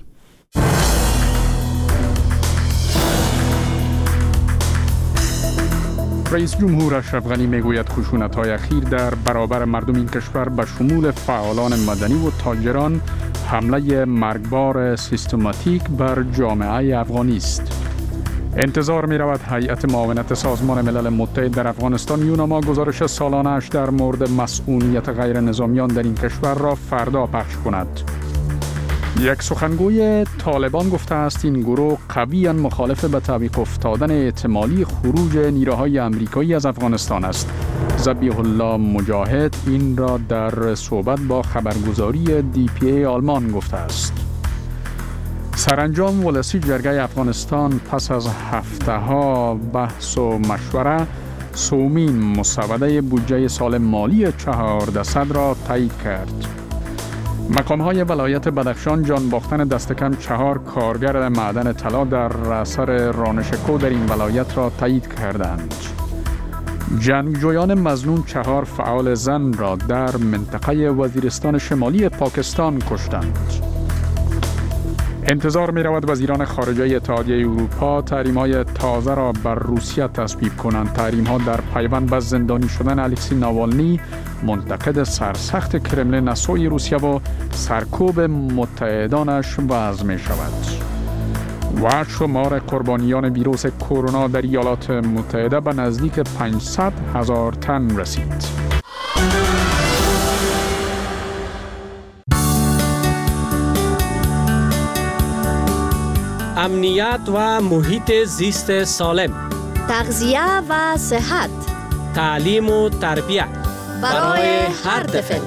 رئیس جمهور اشرف غنی میگوید خشونت‌های اخیر در برابر مردم این کشور به شمول فعالان مدنی و تاجران حمله مرگبار سیستماتیک بر جامعه افغانی است. انتظار می رود هیئت معاونت سازمان ملل متحد در افغانستان یوناما گزارش سالانه‌اش در مورد مسئولیت غیر نظامیان در این کشور را فردا پخش کند. یک سخنگوی طالبان گفته است این گروه قویاً مخالف به تعویق افتادن احتمالی خروج نیروهای آمریکایی از افغانستان است. ذبیح الله مجاهد این را در صحبت با خبرگزاری دی پی ای آلمان گفته است. سرانجام ولسی جرگه افغانستان پس از هفته ها بحث و مشوره سومین مسوده بودجه سال مالی چهاردهصد را تایید کرد. مقام های ولایت بدخشان جان باختن دست کم چهار کارگر معدن طلا در اثر رانشکو در این ولایت را تایید کردند. جنگجویان مظنون چهار فعال زن را در منطقه وزیرستان شمالی پاکستان کشتند. انتظار می رود وزیران خارجه اتحادیه اروپا تحریم‌های تازه را بر روسیه تصویب کنند. تحریم‌ها در پیوند به زندانی شدن الکسی ناوالنی، منتقد سرسخت کرملین از سوی روسیه و سرکوب متحدانش وضع می شود. و شمار قربانیان ویروس کرونا در ایالات متحده به نزدیک پانصد هزار تن رسید. امنیت و محیط زیست سالم، تغذیه و صحت، تعلیم و تربیت برای هر طفل.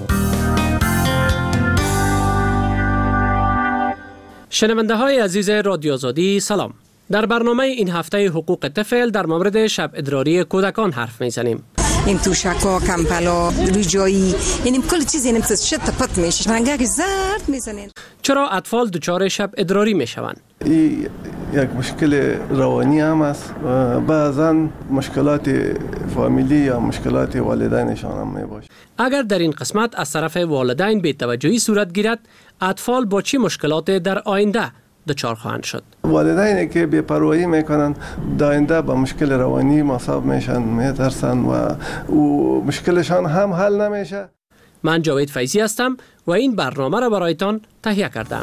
شنونده های عزیز رادیو آزادی سلام. در برنامه این هفته حقوق طفل در مورد شب ادراری کودکان حرف میزنیم. این توشکا، کمپلا، روجایی، یعنی کل چیز اینم شت پت میشه. رنگک زرد میزنین. چرا اطفال دچار شب ادراری میشوند؟ این یک مشکل روانی هم است و بعضا مشکلات فامیلی یا مشکلات والدینشان هم میباشه. اگر در این قسمت از طرف والدین بی‌توجهی صورت گیرد، اطفال با چه مشکلات در آینده دچار خواهند شد؟ والدینی که بی‌پروايی میکنن در آینده با مشکل روانی مصاب میشن، میترسن و او مشکلشان هم حل نمیشه. من جاوید فیضی هستم و این برنامه را برایتان تهیه کردم.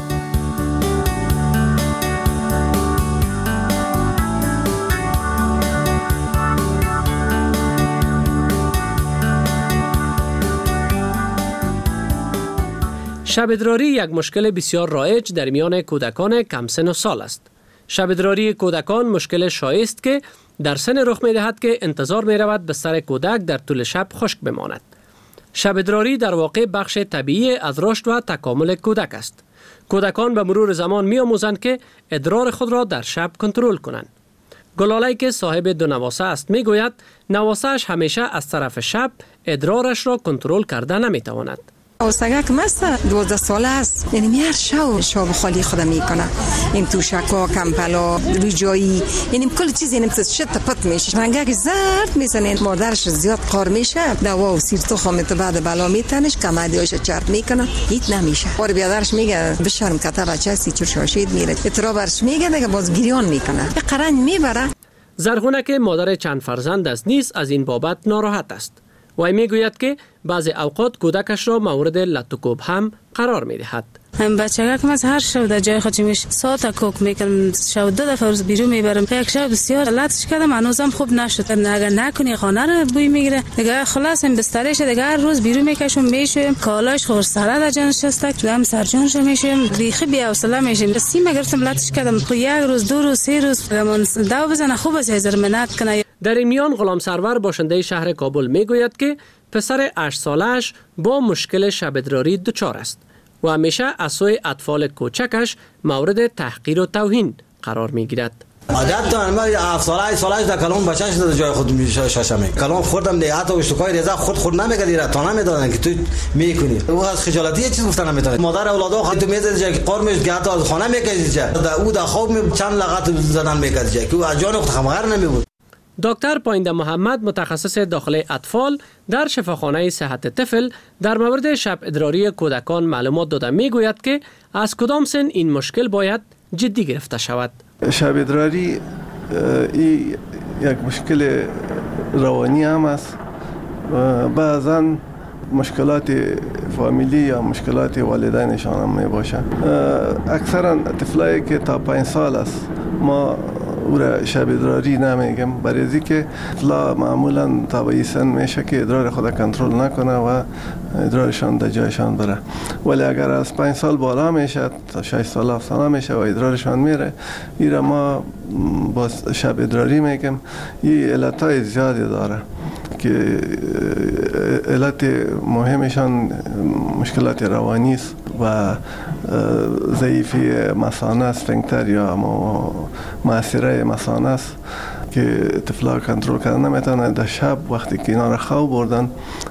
شب ادراری یک مشکل بسیار رایج در میان کودکان کم سن و سال است. شب ادراری کودکان مشکل شایع است که در سن رخ می دهد که انتظار می رود بستر کودک در طول شب خشک بماند. شب ادراری در واقع بخش طبیعی از رشد و تکامل کودک است. کودکان به مرور زمان می آموزند که ادرار خود را در شب کنترل کنند. گلاله که صاحب دو نواسه است می گوید نواسه‌اش همیشه از طرف شب ادرارش را کنترل کرده نمی تواند. اوسگک مست دوازده ساله است، یعنی میار شو شو خالی خود میکنه. این توشکا، کمپلا، روجایی، یعنی کل چیز اینم شت پت میشه. رنگک زرد میزنه. مادرش زیاد قار میشه. دوا و سیر تو خامت بعد بالا میتنش کمادیاش چرت میکنه. هیچ نمیشه. بار بیادرش میگه بشرم کتا بچه سی چور شاشید میره. اترابرش میگه دیگه باز گریان میکنه. یه قرن میبره. زرغونه که مادر چند فرزند است نیز از این بابت ناراحت است. وی میگوید که بعضی اوقات کودکش را مورد لط و کوب هم قرار میدهد. هم بچه‌ها که من هر شب در جای خودم میش ساعت کوک میکنم، شب دو دفعه روز بیرون میبرم. یک شب بسیار لطش کردم، هنوزم خوب نشد. اگر نکنی خانه رو بوی میگیره دیگه، خلاص هم بسترش دیگه هر روز بیرون میکشم میشم، کالاش خور سره در جانش هست، تو هم سرجانش میشم، بیخی بی حوصله میشم. سیم گرفتم لطش کردم، خو یک روز دو روز سه روز من داو بزنه خوب از هزار منت کنه. در این میان غلام سرور باشنده شهر کابل میگوید که پسر هشت سالش با مشکل شب ادراری دچار است و همیشه از سوی اطفال کوچکش مورد تحقیر و توهین قرار میگیرد. عادت دارم من هفت ساله هشت سالش در کلام بچه‌ش در جای خود میشاشم. کلام خوردم دیگه، حتی اشتکای ریزه خود خود نمیگه، تا نمیدادن که تو میکنی. او از خجالتی یه چیز گفتن نمیتونه. مادر اولادو خود تو میذاره جای قرمش گرد از خانه میکشید جا. او در خواب چند لغت زدن میکرد جا که او از جان خود خبر نمیبود. دکتر پاینده محمد متخصص داخل اطفال در شفاخانه صحت طفل در مورد شب ادراری کودکان معلومات داده میگوید که از کدام سن این مشکل باید جدی گرفته شود. شب ادراری این یک مشکل روانی هم است. بعضا مشکلات فامیلی یا مشکلات والدینشان هم می باشه. اکثرا طفلایی که تا پنج سال است ما او را شب ادراری نمیگم، برای از اینکه طفلا معمولا تا به این سن میشه که ادرار خود کنترل نکنه و ادرارشان در جایشان بره. ولی اگر از پنج سال بالا میشه تا شش سال هفت سال میشه و ادرارشان میره، این را ما با شب ادراری میگم. این علتهای زیادی داره که علت مهمشان مشکلات روانی است و ضعیفی مثانه اسفنکتر یا معصره مثانه است که طفلا کنترل کردن نمیتونه. در شب وقتی که اینا را خواب بردن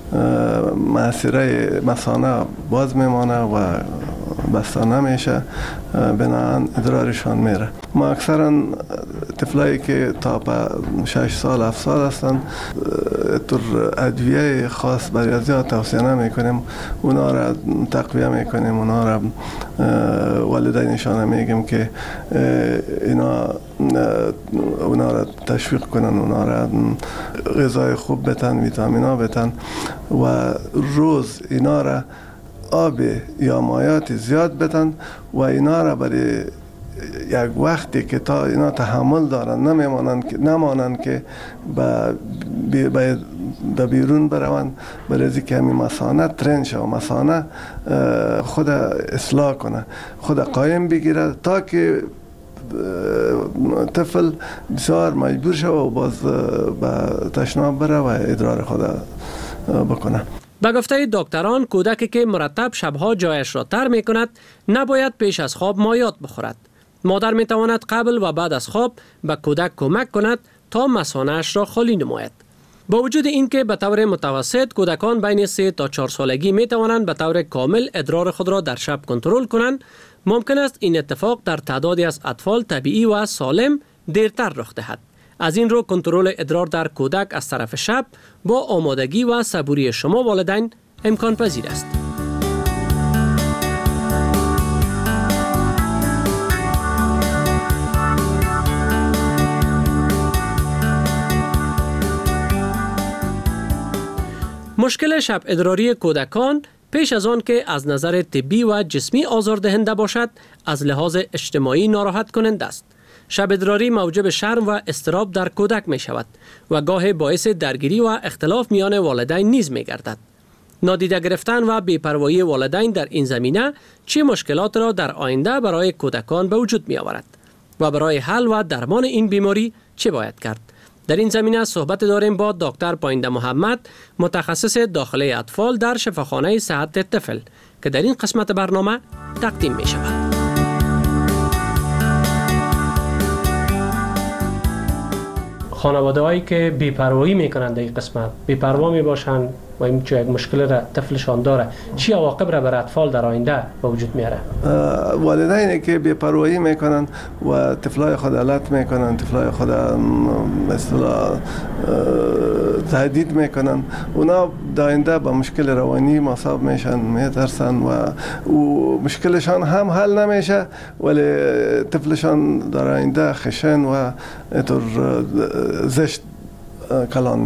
معصره مثانه باز میمانه و بسته نمیشه، بنابراین ادرارشان میره. ما اکثرا طفلایی که تا شش سال هفت سال هستن طور ادویه خاص برای ازیاد توصیه نمیکنیم، اونا را تقویه میکنیم، اونا را والدینشان میگیم که اینا اونا را تشویق کنن، اونا را غذای خوب بتن، ویتامینا بتن و روز اینا را آب یا مایات زیاد بدن و اینا را برای یک وقتی که تا اینا تحمل دارن نمیمانند که نمانند که به بیرون بروند، برای از اینکه همین مثانه ترین شد و مثانه خود اصلاح کنه، خود قایم بگیره تا که طفل بسیار مجبور شد و باز به تشناب بره و ادرار خود بکنه. به گفته دکتران، کودکی که مرتب شبها جایش را تر می کند نباید پیش از خواب مایات بخورد. مادر می تواند قبل و بعد از خواب به کودک کمک کند تا مثانه‌اش را خالی نماید. با وجود اینکه به طور متوسط کودکان بین سه تا چهار سالگی می توانند به طور کامل ادرار خود را در شب کنترل کنند، ممکن است این اتفاق در تعدادی از اطفال طبیعی و سالم دیرتر رخ دهد. از این رو کنترل ادرار در کودک از طرف شب با آمادگی و صبوری شما والدین امکان پذیر است. مشکل شب ادراری کودکان پیش از آن که از نظر طبی و جسمی آزاردهنده باشد، از لحاظ اجتماعی ناراحت کننده است. شب ادراری موجب شرم و اضطراب در کودک می شود و گاه باعث درگیری و اختلاف میان والدین نیز می گردد. نادیده گرفتن و بی‌پروایی والدین در این زمینه چه مشکلات را در آینده برای کودکان به وجود می آورد و برای حل و درمان این بیماری چه باید کرد؟ در این زمینه صحبت داریم با دکتر پاینده محمد، متخصص داخله اطفال در شفاخانه صحت طفل که در این قسمت برنامه تقدیم می شود. خانواده هایی که بی‌پروایی میکنند در این قسمت، بی‌پروا می باشند و این چه یک مشکل را طفلشان داره، چی عواقب را بر اطفال در آینده به وجود میاره؟ والدینی که بی‌پروایی میکنند و طفلای خود علت میکنند، طفلای خود مثلا تهدید میکنند، اونا در آینده با مشکل روانی مصاب میشن، میترسن و مشکلشان هم حل نمیشه، ولی طفلشان در آینده خشن و طور زشت کلان میشن.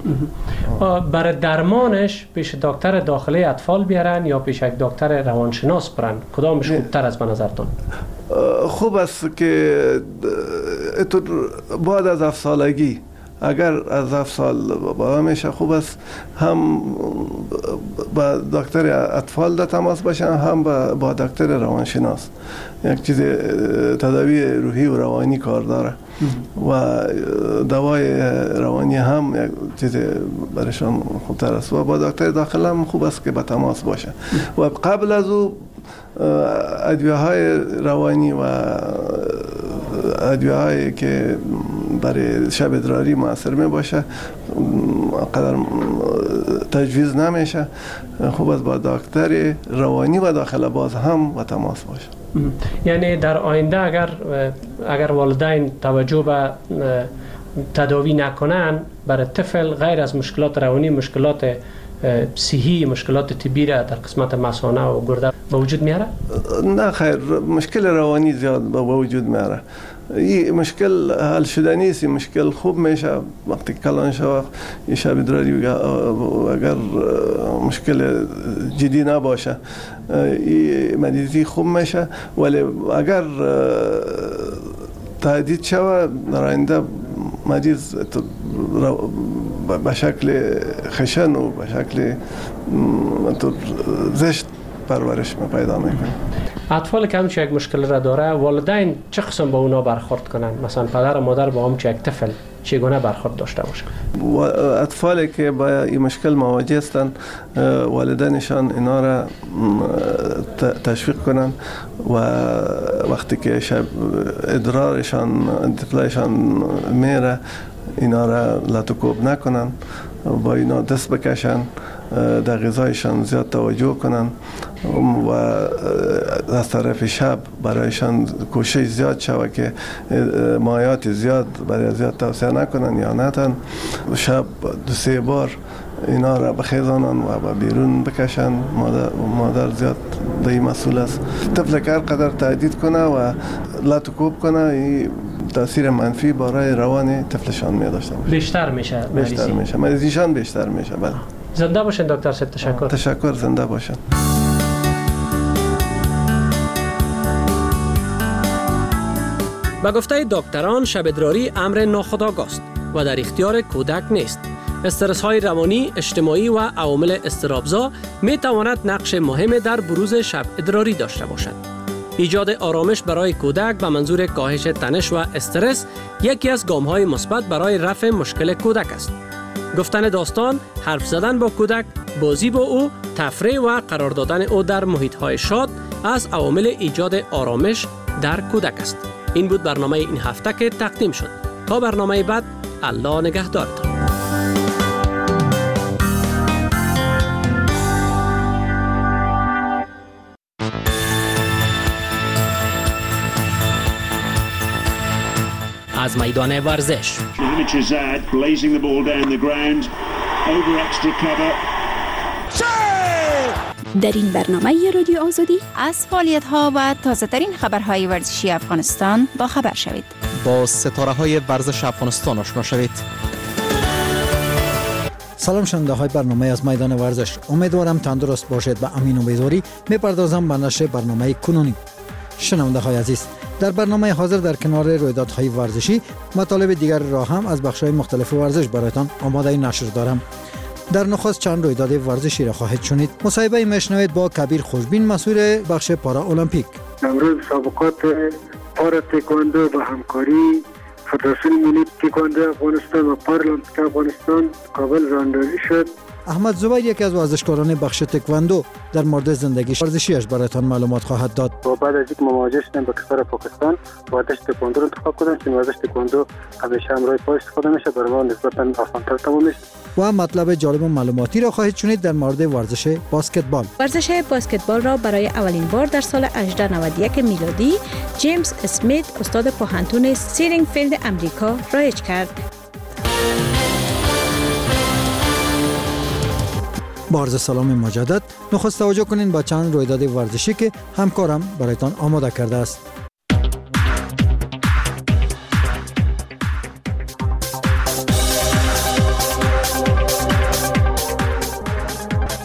برای درمانش پیش دکتر داخلی اطفال بیارن یا پیش یک دکتر روانشناس برن؟ کدامش خوبتر از به نظرتون؟ خوب است که بعد از هفت سالگی، اگر از هفت سال بالا میشه خوب است هم با دکتر اطفال در تماس باشن، هم با, با دکتر روانشناس. یک چیز تداوی روحی و روانی کار داره و دوای روانی هم یک چیز برشان خوبتر است و با دکتر داخل هم خوب است که به تماس باشه و قبل از او ادویه های روانی و ادویه هایی که برای شب ادراری مؤثر می باشه قدر تجویز نمیشه. خوب است با دکتر روانی و داخل باز هم و تماس باشه. یعنی در آینده اگر اگر والدین توجه به تداوی نکنن، برای طفل غیر از مشکلات روانی مشکلات صحی، مشکلات طبی را در قسمت مثانه و گرده به وجود میاره؟ نه خیر، مشکل روانی زیاد به وجود میاره. این مشکل حل شدنی است. مشکل خوب میشه وقتی کلان شود شب ادراری اگر مشکل جدی نباشه این مریضی خوب میشه، ولی اگر تهدید شود در آینده مریض به شکل خشن و به شکل زشت پرورش پیدا میکنه. اطفال که همچه یک مشکل را داره، والدین چه قسم با اونا برخورد کنن؟ مثلا پدر و مادر با همچه یک طفل چگونه برخورد داشته باشه؟ اطفالی که با این مشکل مواجه هستند والدینشان اینا را تشویق کنن و وقتی که شب ادرارشان طفلشان میره اینا را لطوکوب نکنن، با اینا دست بکشن، در غذایشان زیاد توجه کنن و از طرف شب برایشان کوشش زیاد شود که مایات زیاد برای زیاد توصیه نکنن یا نتن. شب دو سه بار اینا را بخیزانن و با بیرون بکشن. مادر, مادر زیاد به این مسئول است. طفل که هر قدر تهدید کنه و لطوکوب کنه این تاثیر منفی برای روان طفلشان می داشته باشه. بیشتر میشه بیشتر میشه مریضیشان بیشتر میشه. بله. زنده باشین دکتر صاحب. تشکر. تشکر. زنده باشین. به گفته دکتران شب ادراری امر ناخودآگاه است و در اختیار کودک نیست. استرس های روانی، اجتماعی و عوامل اضطرابزا می تواند نقش مهم در بروز شب ادراری داشته باشد. ایجاد آرامش برای کودک به منظور کاهش تنش و استرس یکی از گام های مثبت برای رفع مشکل کودک است. گفتن داستان، حرف زدن با کودک، بازی با او، تفریح و قرار دادن او در محیط های شاد از عوامل ایجاد آرامش در کودک است. این بود برنامه این هفته که تقدیم شد. تا برنامه بعد، الله نگهدارتان. از میدان ورزش. در این برنامه رادیو آزادی از فعالیت‌ها و تازه‌ترین خبرهای ورزشی افغانستان با خبر شوید. با ستاره‌های ورزش افغانستان آشنا شوید. سلام شنونده های برنامه از میدان ورزش. امیدوارم تندرست باشید. به امین امیدواری میپردازم به نشر برنامه کنونی. شنونده های عزیز، در برنامه حاضر در کنار رویدادهای ورزشی مطالب دیگر را هم از بخش‌های مختلف ورزش برایتان آماده نشر دارم. در نخست چند رویداد ورزشی را خواهید شنید. مصاحبه میشنوید با کبیر خوشبین مسئول بخش پارا المپیک. امروز مسابقات پارا تکواندو با همکاری فدراسیون ملی تکواندو افغانستان و پارالمپیک افغانستان کابل راندازی شد. احمد زبیر یکی از ورزشکاران بخش تکواندو در مورد زندگی ورزشیش برایتان معلومات خواهد داد. و بعد از اینکه مواجه شدم با کشور پاکستان ورزش تکواندو رو انتخاب کردم چون ورزش تکواندو همیشه هم روی پا استفاده میشه، برای ما نسبتا آسان‌تر تمام میشه. و مطلب جالب و معلوماتی را خواهید شنید در مورد ورزش باسکتبال. ورزش باسکتبال را برای اولین بار در سال هجده نود و یک میلادی جیمز اسمیت استاد پوهنتون سیرینگفیلد امریکا رایج کرد. با عرض سلام مجدد، نخست توجه کنین با چند رویداد ورزشی که همکارم برایتان آماده کرده است.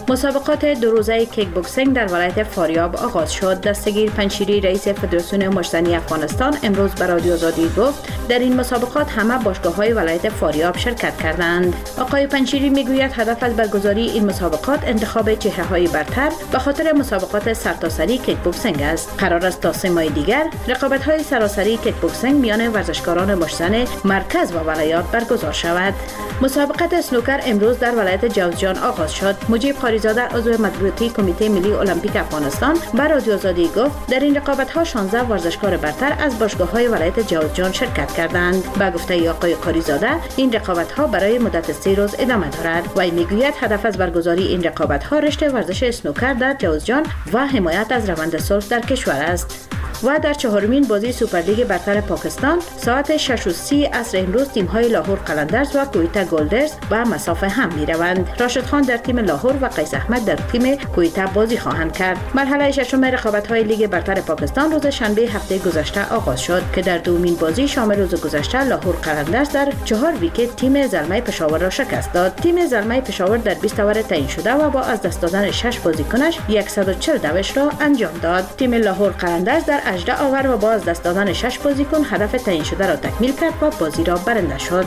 مسابقات دو روزه کیک بوکسینگ در ولایت فاریاب آغاز شد. دستگیر پنشیری رئیس فدراسیون مشتنی افغانستان امروز به رادیو آزادی گفت در این مسابقات همه باشگاه‌های ولایت فاریاب شرکت کردند. آقای پنشیری میگوید هدف از برگزاری این مسابقات انتخاب چهره‌های برتر به خاطر مسابقات سرتاسری کیک بوکسینگ است. قرار است تا سه ماه دیگر رقابت‌های سراسری کیک بوکسینگ میان ورزشکاران مشتن مرکز و ولایات برگزار شود. مسابقات اسنوکر امروز در ولایت جوزجان آغاز شد. مجیب قاریزاده عضو مطبوعاتی کمیته ملی المپیک افغانستان به رادیو آزادی گفت در این رقابت‌ها شانزده ورزشکار برتر از باشگاه‌های ولایت جوزجان شرکت کردند. به گفته آقای قاریزاده این رقابت‌ها برای مدت سه روز ادامه دارد و میگوید هدف از برگزاری این رقابت‌ها رشد ورزش اسنوکر در جوزجان و حمایت از روند صلح در کشور است. و در چهارمین بازی سوپرلیگ برتر پاکستان ساعت شش و سی عصر امروز تیم‌های لاهور قلندرز و کویتا گلدرز به مسافه هم می‌روند. راشد خان در تیم لاهور و قیس احمد در تیم کویتا بازی خواهند کرد. مرحله ششم رقابت‌های لیگ برتر پاکستان روز شنبه هفته گذشته آغاز شد که در دومین بازی شام روز گذشته لاهور قلندرز در چهار ویکت تیم زلمه پشاور را شکست داد. تیم زلمه پشاور در بیست اوور تعیین شده و با از دست دادن شش بازیکنش صد و چهل دوش را انجام داد. تیم لاهور قلندرز در هجده اوور و با از دست دادن شش بازیکن هدف تعیین شده را تکمیل کرد و بازی را برنده شد.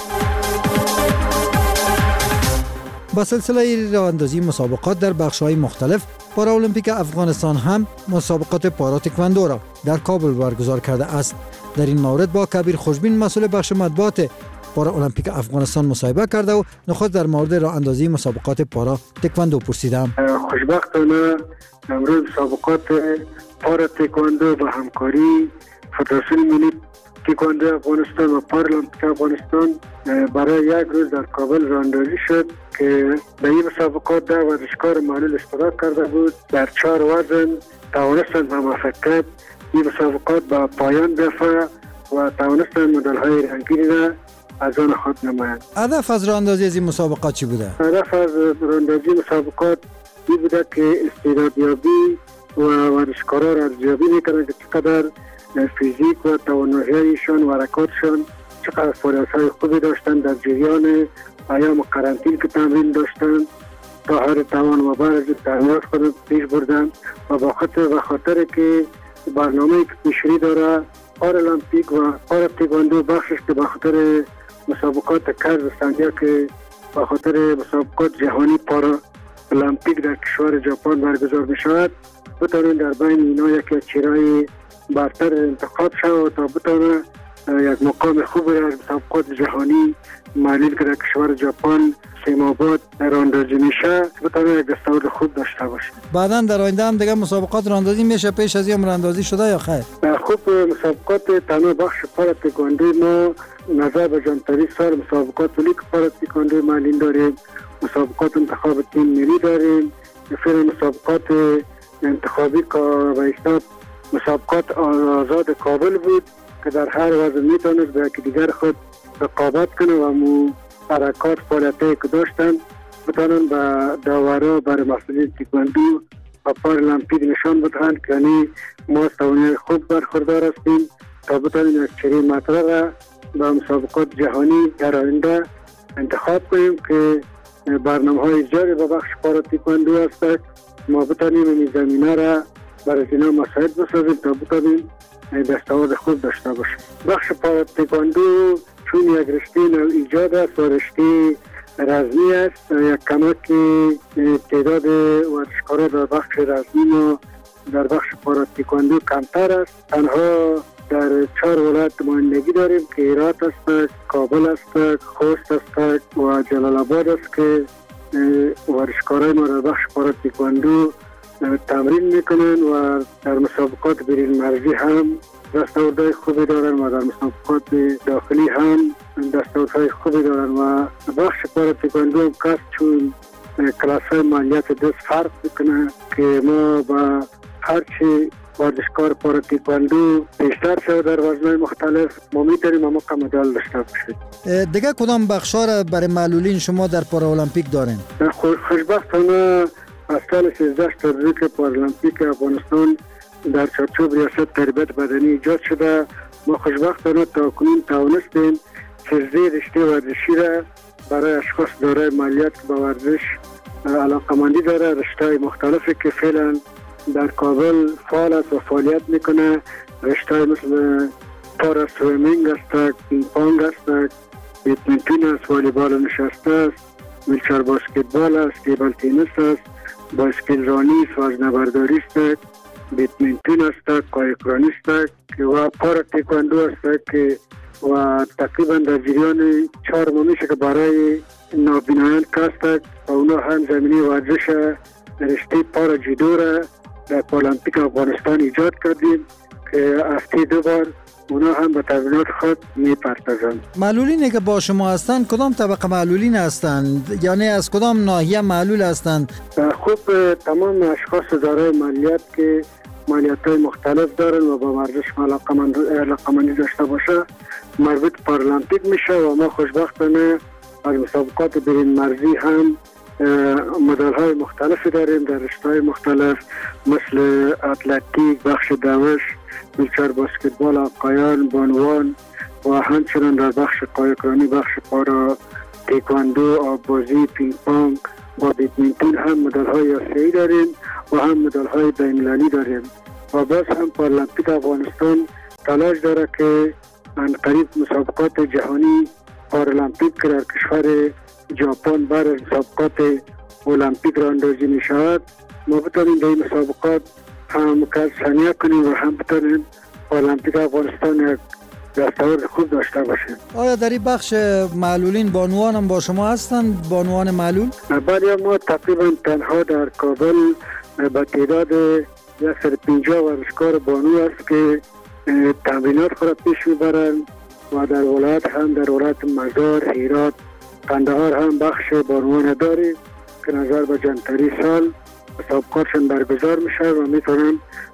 با سلسله راه‌اندازی مسابقات در بخش‌های مختلف پارالمپیک افغانستان هم مسابقات پارا تکواندو را در کابل برگزار کرده است. در این مورد با کبیر خوشبین مسئول بخش مطبوعات پارالمپیک افغانستان مصاحبه کرده و نخست در مورد راه‌اندازی مسابقات پارا تکواندو پرسیدم. خوشبختانه امروز مسابقات پارا تکواندو با همکاری فدراسیون ملی تکواندو افغانستان و پارالمپیک افغانستان برای یک روز در کابل راه‌اندازی شد که به این مسابقات ده ورزشکار معلول اشتراک کرده بود. در چهار وزن توانستند به موفقیت این مسابقات به پایان رسانند و توانستند مدال‌های رنگین را از آن خود نمایند. هدف از راه‌اندازی از این مسابقات چی بوده؟ هدف از راه‌اندازی مسابقات این بوده که استعدادیابی و ورزشکاران را ارزیابی میکنند که چقدر فیزیک و تواناییشان و حرکاتشان چقدر فعالیت‌های خوبی داشتند در جریان ایام قرنطینه که تمرین داشتند تا هر توان و بر از تمرینات خود پیش بردند و با خاطر و خاطر که برنامه‌ای که پیشری داره پارالمپیک و پارا تکواندو بخشش که به خاطر مسابقات کرز سنجا که به خاطر مسابقات جهانی پارا المپیک در کشور ژاپن برگزار می شود بتوانند در بین اینا یکی از چهره‌های برتر انتخاب شود تا بتوانند یک مقام خوب در مسابقات جهانی معلول که در کشور ژاپن سیماباد راه‌اندازی میشه بتوانند یک دستاورد خوب داشته باشه. بعداً در آینده هم دیگه مسابقات راه‌اندازی میشه، پیش از این راه‌اندازی شده یا خیر؟ خوب مسابقات تنها بخش پارا تکواندو ما نظر به جانتری سال مسابقات لیگ پارا تکواندو معلول داریم، مسابقات انتخاب تیم ملی داریم، فعلا مسابقات انتخابی که به حساب مسابقات آزاد کابل بود که در هر وزن میتونست به یکی دیگر خود رقابت کنه و مو حرکات فعالیتی که داشتن بتونن به داورا برای مسئله تکواندو و پارالمپیک نشان بدهند که یعنی ما توانایی خوب برخوردار هستیم تا بتونیم یک چهره مطرح را به مسابقات جهانی در آینده انتخاب کنیم که برنامه های زیادی به بخش پارا تکواندو هست. ما بتونیم این زمینه را برای اینا مساعد بسازیم تا بتونیم دستاورد خوب داشته باشیم. بخش پارا تکواندو چون یک رشته ایجاد است و رشته رزمی است، یک کمک تعداد ورزشکاران در بخش رزمی ما در بخش پارا تکواندو کمتر است. تنها در چهار ولایت نمایندگی داریم که هرات است، کابل است، خوست است و جلال آباد است که ورزشکاران ما در بخش پارا تکواندو تمرین میکنن و در مسابقات بین مرزی هم دستاوردهای خوبی دارن و در مسابقات داخلی هم دستاوردهای خوبی دارن و بخش پارا تکواندو هم کس چون کلاس های مالیات دست فرق میکنه که ما با هرچی ورزشکار پارا تکواندو بیشتر شد در وزنهای مختلف ما میتونیم اما مدال داشته باشید. دیگه کدام بخشا را برای معلولین شما در پارالمپیک دارین؟ خوشبختانه از سال سیزده تا که پارالمپیک افغانستان در چارچوب ریاست تربیت بدنی ایجاد شده ما خوشبختانه تا کنون توانستیم که زیر رشته ورزشی را برای اشخاص دارای مالیات به ورزش علاقمندی داره، رشته مختلفی که فعلا در کابل فعال است و فعالیت میکنه. رشته مثل پارا سویمینگ است، پینگ پونگ است، بیدمینتون است، والیبال نشسته است، ویلچر باسکتبال است، تیبل تنیس است، بایسکل رانی است، وزنه برداری است، بیدمینتون است، قایقرانی است و پارا تکواندو است که و تقریبا در جریان چهار ماه میشه که برای نابینایان کار است و اونا هم زمینی ورزش رشته پارا جودو را در المپیک افغانستان ایجاد کردیم که هفته دو بار اونا هم به تمرینات خود میپردازند. معلولینی که با شما هستند کدام طبقه معلولین هستند؟ یعنی از کدام ناحیه معلول هستند؟ خوب تمام اشخاص دارای مالیات که مالیات‌های مختلف دارن و با ورزش علاقه‌مندی داشته باشه مربوط به المپیک میشه و ما خوشبختانه از مسابقات برین مرزی هم مدال‌های مختلفی داریم در رشته‌های مختلف مثل اتلتیک، بخش دوش، ویلچر باسکتبال، آقایان، بانوان و همچنین در بخش قایقرانی، بخش پارا تکواندو، آببازی، پینگ پونگ و بیدمینتون هم مدال‌های آسیایی داریم و هم مدال‌های بین‌المللی داریم و باز هم المپیک افغانستان تلاش داره که عنقریب مسابقات جهانی پارالمپیک که در کشور ژاپن بعد از مسابقات المپیک را اندازی می شود ما بتانیم در این مسابقات هم کسانیه کنیم و هم بتانیم المپیک افغانستان یک دستاورد خوب داشته باشیم. آیا در این بخش معلولین بانوان هم با شما هستند؟ بانوان معلول؟ بله ما تقریبا تنها در کابل با تعداد یک سر پنجاه ورزشکار بانو است که تمرینات خود پیش میبرند و در ولایت هم در ولایت مزار، هرات، قندهار هم بخش بانوان داریم که نظر به جنتری سال مسابقاتشان برگزار میشه و میتونن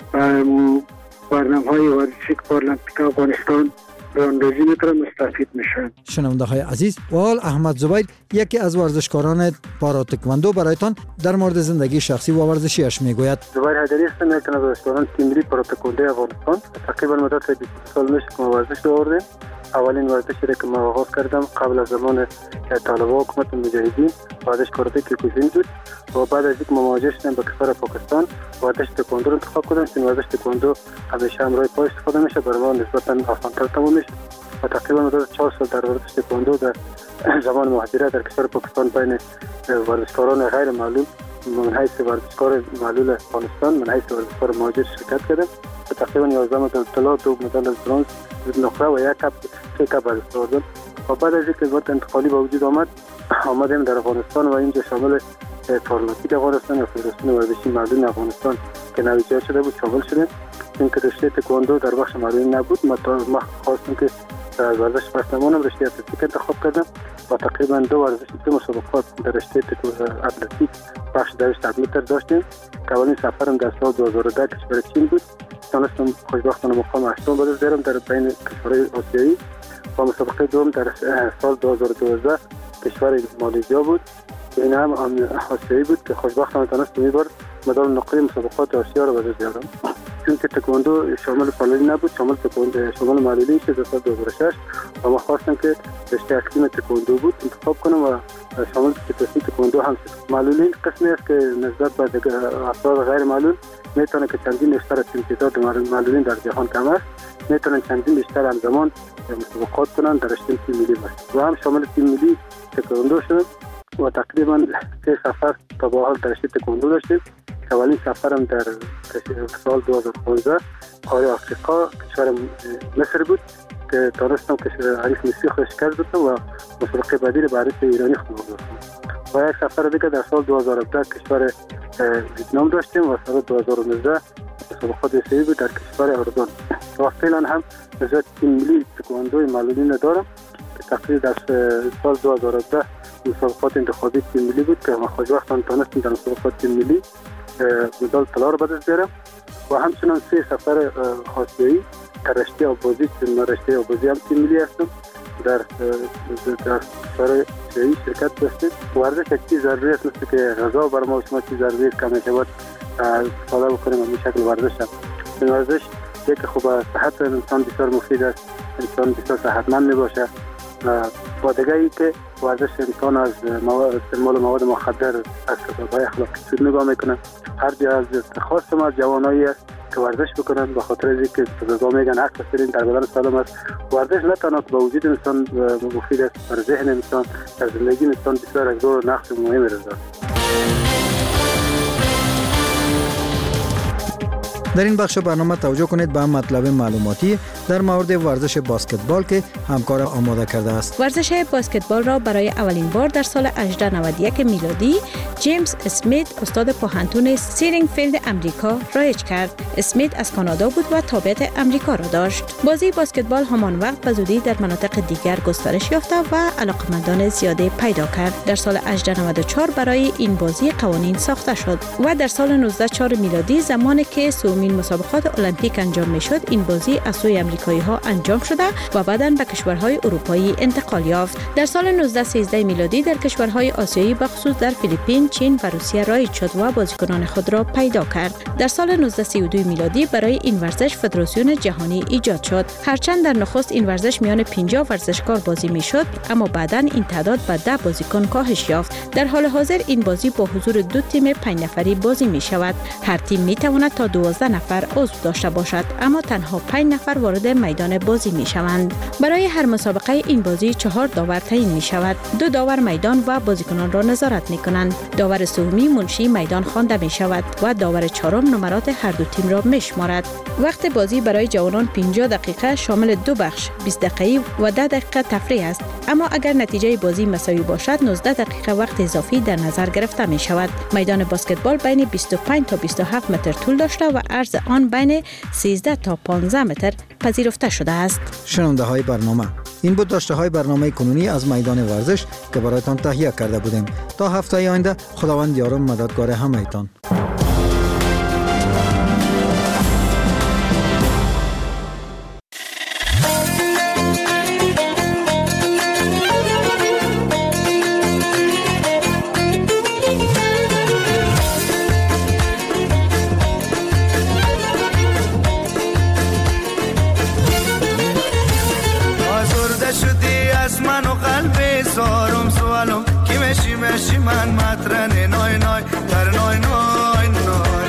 برنامه های ورزشی که پارالمپیک افغانستان راندازی میکنن مستفید میشن. شنونده های عزیز و حال احمد زبیر یکی از ورزشکاران پارا تکواندو برایتان در مورد زندگی شخصی و ورزشیش میگوید. زبیر حیدری هستم، یکی از ورزشکاران تیم ملی پارا تکواندو افغانستان. تقریبا مدت بیست سال میشه که ما ورزش آوردیم. اولین ورزشی را که ما آغاز کردم قبل از زمان طالبان و حکومت مجاهدین ورزش کاراته کیکوشین بود و بعد از اینکه ما مواجه شدیم با کشور پاکستان ورزش تکواندو رو انتخاب کردم. چون ورزش تکواندو همیشه همراه پای استفاده میشه، برای ما نسبتا آسان‌تر تمام میشه و تقریبا مدت چهار سال در ورزش تکواندو در زمان مهاجرت در کشور پاکستان بین ورزشکاران غیر معلول من حیث ورزشکار معلول افغانستان من حیث ورزشکار مهاجر شرکت کردم و تقریبا یازده مدال طلا، دو مدال برنز، نقره و یک کپ سه کپ از آوردم و بعد از اینکه وقت انتقالی به وجود آمد آمدیم در افغانستان و اینجا شامل پارالمپیک افغانستان و فدراسیون ورزشی معلولین افغانستان که نویجه شده بود شامل شدیم. چون که رشته تکواندو در بخش معلولین نبود ما ما خواستیم که در ورزش پسمانم رشته اتلتیک انتخاب کردم و تقریبا دو ورزش دو مسابقات در رشته اتلتیک بخش دویست متر داشتیم که اولین سفرم در سال دو هزار و ده کشور چین بود. تونستم خوشبختانه مقام هشتم به دست بیارم در بین کشورهای آسیایی و مسابقه دوم در سال دو هزار و دوازده کشور مالزیا بود. این هم آسیایی بود که خوشبختانه تونستم این بار مدال نقره مسابقات آسیا را به دست بیارم. چون که تکواندو شامل معلولین نبود، شامل تکواندو شامل معلولین شد در سال دو هزار و شش و ما خواستم که رشته اقلیم تکواندو بود انتخاب کنم و شامل تکواندو هم شد. معلولین قسمی است که نسبت به افراد غیر معلول میتونه که چندین بیشتر از تعداد معلولین در جهان کم است، میتونن چندین بیشتر همزمان مسابقات کنن در رشته تیم ملی باشه و هم شامل تیم ملی تکواندو شد و تقریبا سه سفر تا به حال در رشته تکواندو داشتیم. اولین سفرم در سال دو هزار و پانزده قاره آفریقا کشور مصر بود که تونستم کشور حریف مصری خود شکست بدم و مسابقه بعدی رو به حریف ایرانی خود بردم. و یک سفر دیگه در سال دو هزار و هفده کشور ویتنام داشتیم و سال دو هزار و نوزده مسابقات آسیایی بود در کشور اردن. و فعلا هم نسبت تیم ملی تکواندو معلولین دارم که تقریبا در سال دو هزار و هفده مسابقات انتخابی تیم ملی بود که ما خوشبختانه تونستیم در مسابقات تیم ملی مدال طلا رو به دست بیارم و همچنان سه سفر آسیایی در رشته آببازی چون رشته آببازی هم تیم ملی هستم در در کشور آسیایی شرکت داشتیم. ورزش یک چیز ضروری است مثل که غذا برای ما شما چیز ضروری است که همیشه باید استفاده بکنیم و به شکل ورزش هم. این ورزش یک خوب صحت انسان بسیار مفید است، انسان بسیار صحتمند می باشه با دیگه ای که ورزش انسان از مواد استعمال مواد مخدر از سبب‌های اخلاقی سود نگاه میکنه. هر جا از خواست ما جوانایی است که ورزش بکنن، به خاطر اینکه سببا میگن حق سرین در بدن سالم است. ورزش نه تنها به وجود انسان مفید است، بر ذهن انسان، در زندگی انسان بسیار از دور نقش مهمی دارد. در این بخش برنامه توجه کنید به مطلب معلوماتی در مورد ورزش بسکتبال که همکار آماده کرده است. ورزش بسکتبال را برای اولین بار در سال هجده نود و یک میلادی جیمز اسمیت استاد پوهنتون سیرینگفیلد امریکا رایج کرد. اسمیت از کانادا بود و تابعیت امریکا را داشت. بازی بسکتبال همان وقت به زودی در مناطق دیگر گسترش یافته و علاقمندان زیاده پیدا کرد. در سال هجده نود و چهار برای این بازی قوانین ساخته شد و در سال نوزده صد و چهار میلادی زمانی که سومین مسابقات المپیک انجام میشد، این بازی از سوی امریکایی ها انجام شده و بعداً به کشورهای اروپایی انتقال یافت. در سال نوزده صد و سیزده میلادی در کشورهای آسیایی بخصوص در فیلیپین، چین و روسیه رایج شد و بازیکنان خود را پیدا کرد. در سال نوزده صد و سی و دو میلادی برای این ورزش فدراسیون جهانی ایجاد شد. هرچند در نخست این ورزش میان پنجاه ورزشکار بازی میشد، اما بعداً این تعداد به ده بازیکن کاهش یافت. در حال حاضر این بازی با حضور دو تیم پنج نفری بازی می شود. هر تیم می تواند تا دوازده نفر عضو داشته باشد، اما تنها پنج نفر وارد میدان بازی می شوند. برای هر مسابقه این بازی چهار داور تعیین می شود. دو داور میدان و بازیکنان را نظارت می کنند. داور سومی منشی میدان خوانده می شود و داور چهارم نمرات هر دو تیم را می شمارد. وقت بازی برای جوانان پنجاه دقیقه شامل دو بخش بیست دقیقه و ده دقیقه تفریح است، اما اگر نتیجه بازی مساوی باشد نوزده دقیقه وقت اضافی در نظر گرفته می شود. میدان بسکتبال بین بیست و پنج تا بیست و هفت متر طول داشته و عرض آن بین سیزده تا پانزده متر پذیرفته شده است. شنونده های برنامه، این بود داشته های برنامه کنونی از میدان ورزش که برایتان تهیه کرده بودیم. تا هفته آینده خداوند یار و مددگار همه‌تان. مشی من مطرن نای نای در نای نای نای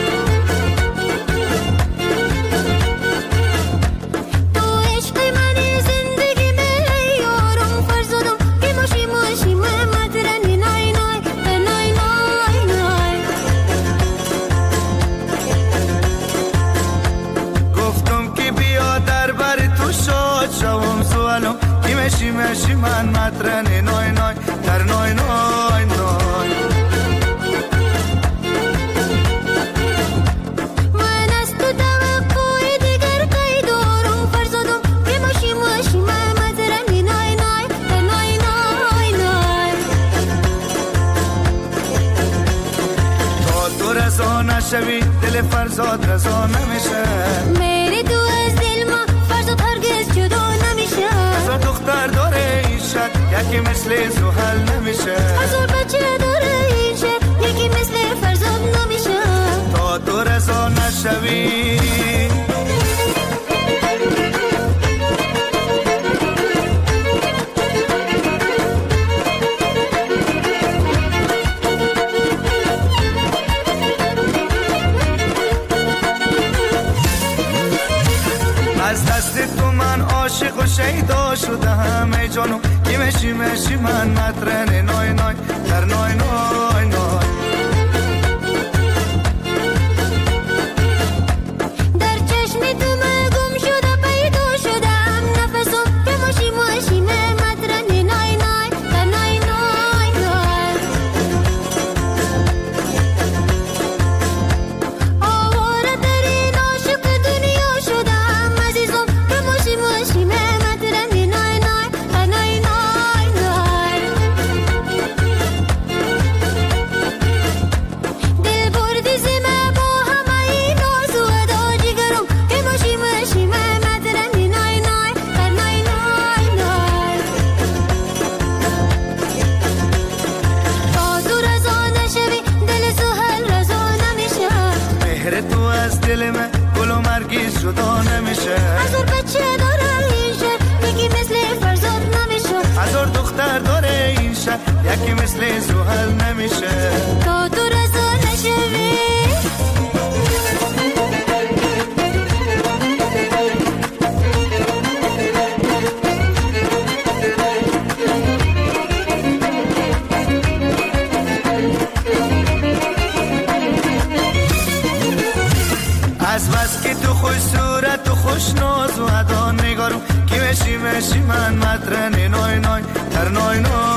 تو عشق منی زندگی می یارم فرزادم که مشی مشی من مطرن نای نای در نای نای نای گفتم که بیا در بر تو شاد شوم سوالم که مشی مشی من مطرن نای نای در نای نای نای من از تو توقع دیگر قید دارم فرزادم که ماشی ماشی من مطرن نای نای در نای نای نای تا تو رضا نشوی دل فرزاد رضا نمیشه میری تو از دل ما فرزاد هرگز جدا نمیشه از دختر داره این شد یکی مثل زحل نمیشه هزار بچه داره این شد یکی مثل فرزاد نمیشه تا تو رضا نشوی از دست تو من عاشق و شیدا شدم ای جانو که مشی مشی من مطرن نای نای در نای نای نای در چشم تو من گم شده پیدا شدم نفسم که مشی مشی من مطرن نای نای در نای نای نای آواره در این عاشق دنیا شدم عزیزم که مشی مشی من مطرن نای نای در نای نای نای دل بردی زمه با همه این آرزو ادا جگرم که مشی مشی من مطرن نای نای در نای نای نای تا تو رضا نشوی دل سهل رضا نمیشه مهر تو از دل من گل و مرگی جدا نمیشه هزار بچه داره این شهر یکی مثل فرزاد نمیشه هزار یکی مثل زحل نمیشه تا تو رضا نشوی. از بس که تو خوش صورت و خوش ناز و عدان نگارم که مشی مشی من مطرن نای نای تر نای نای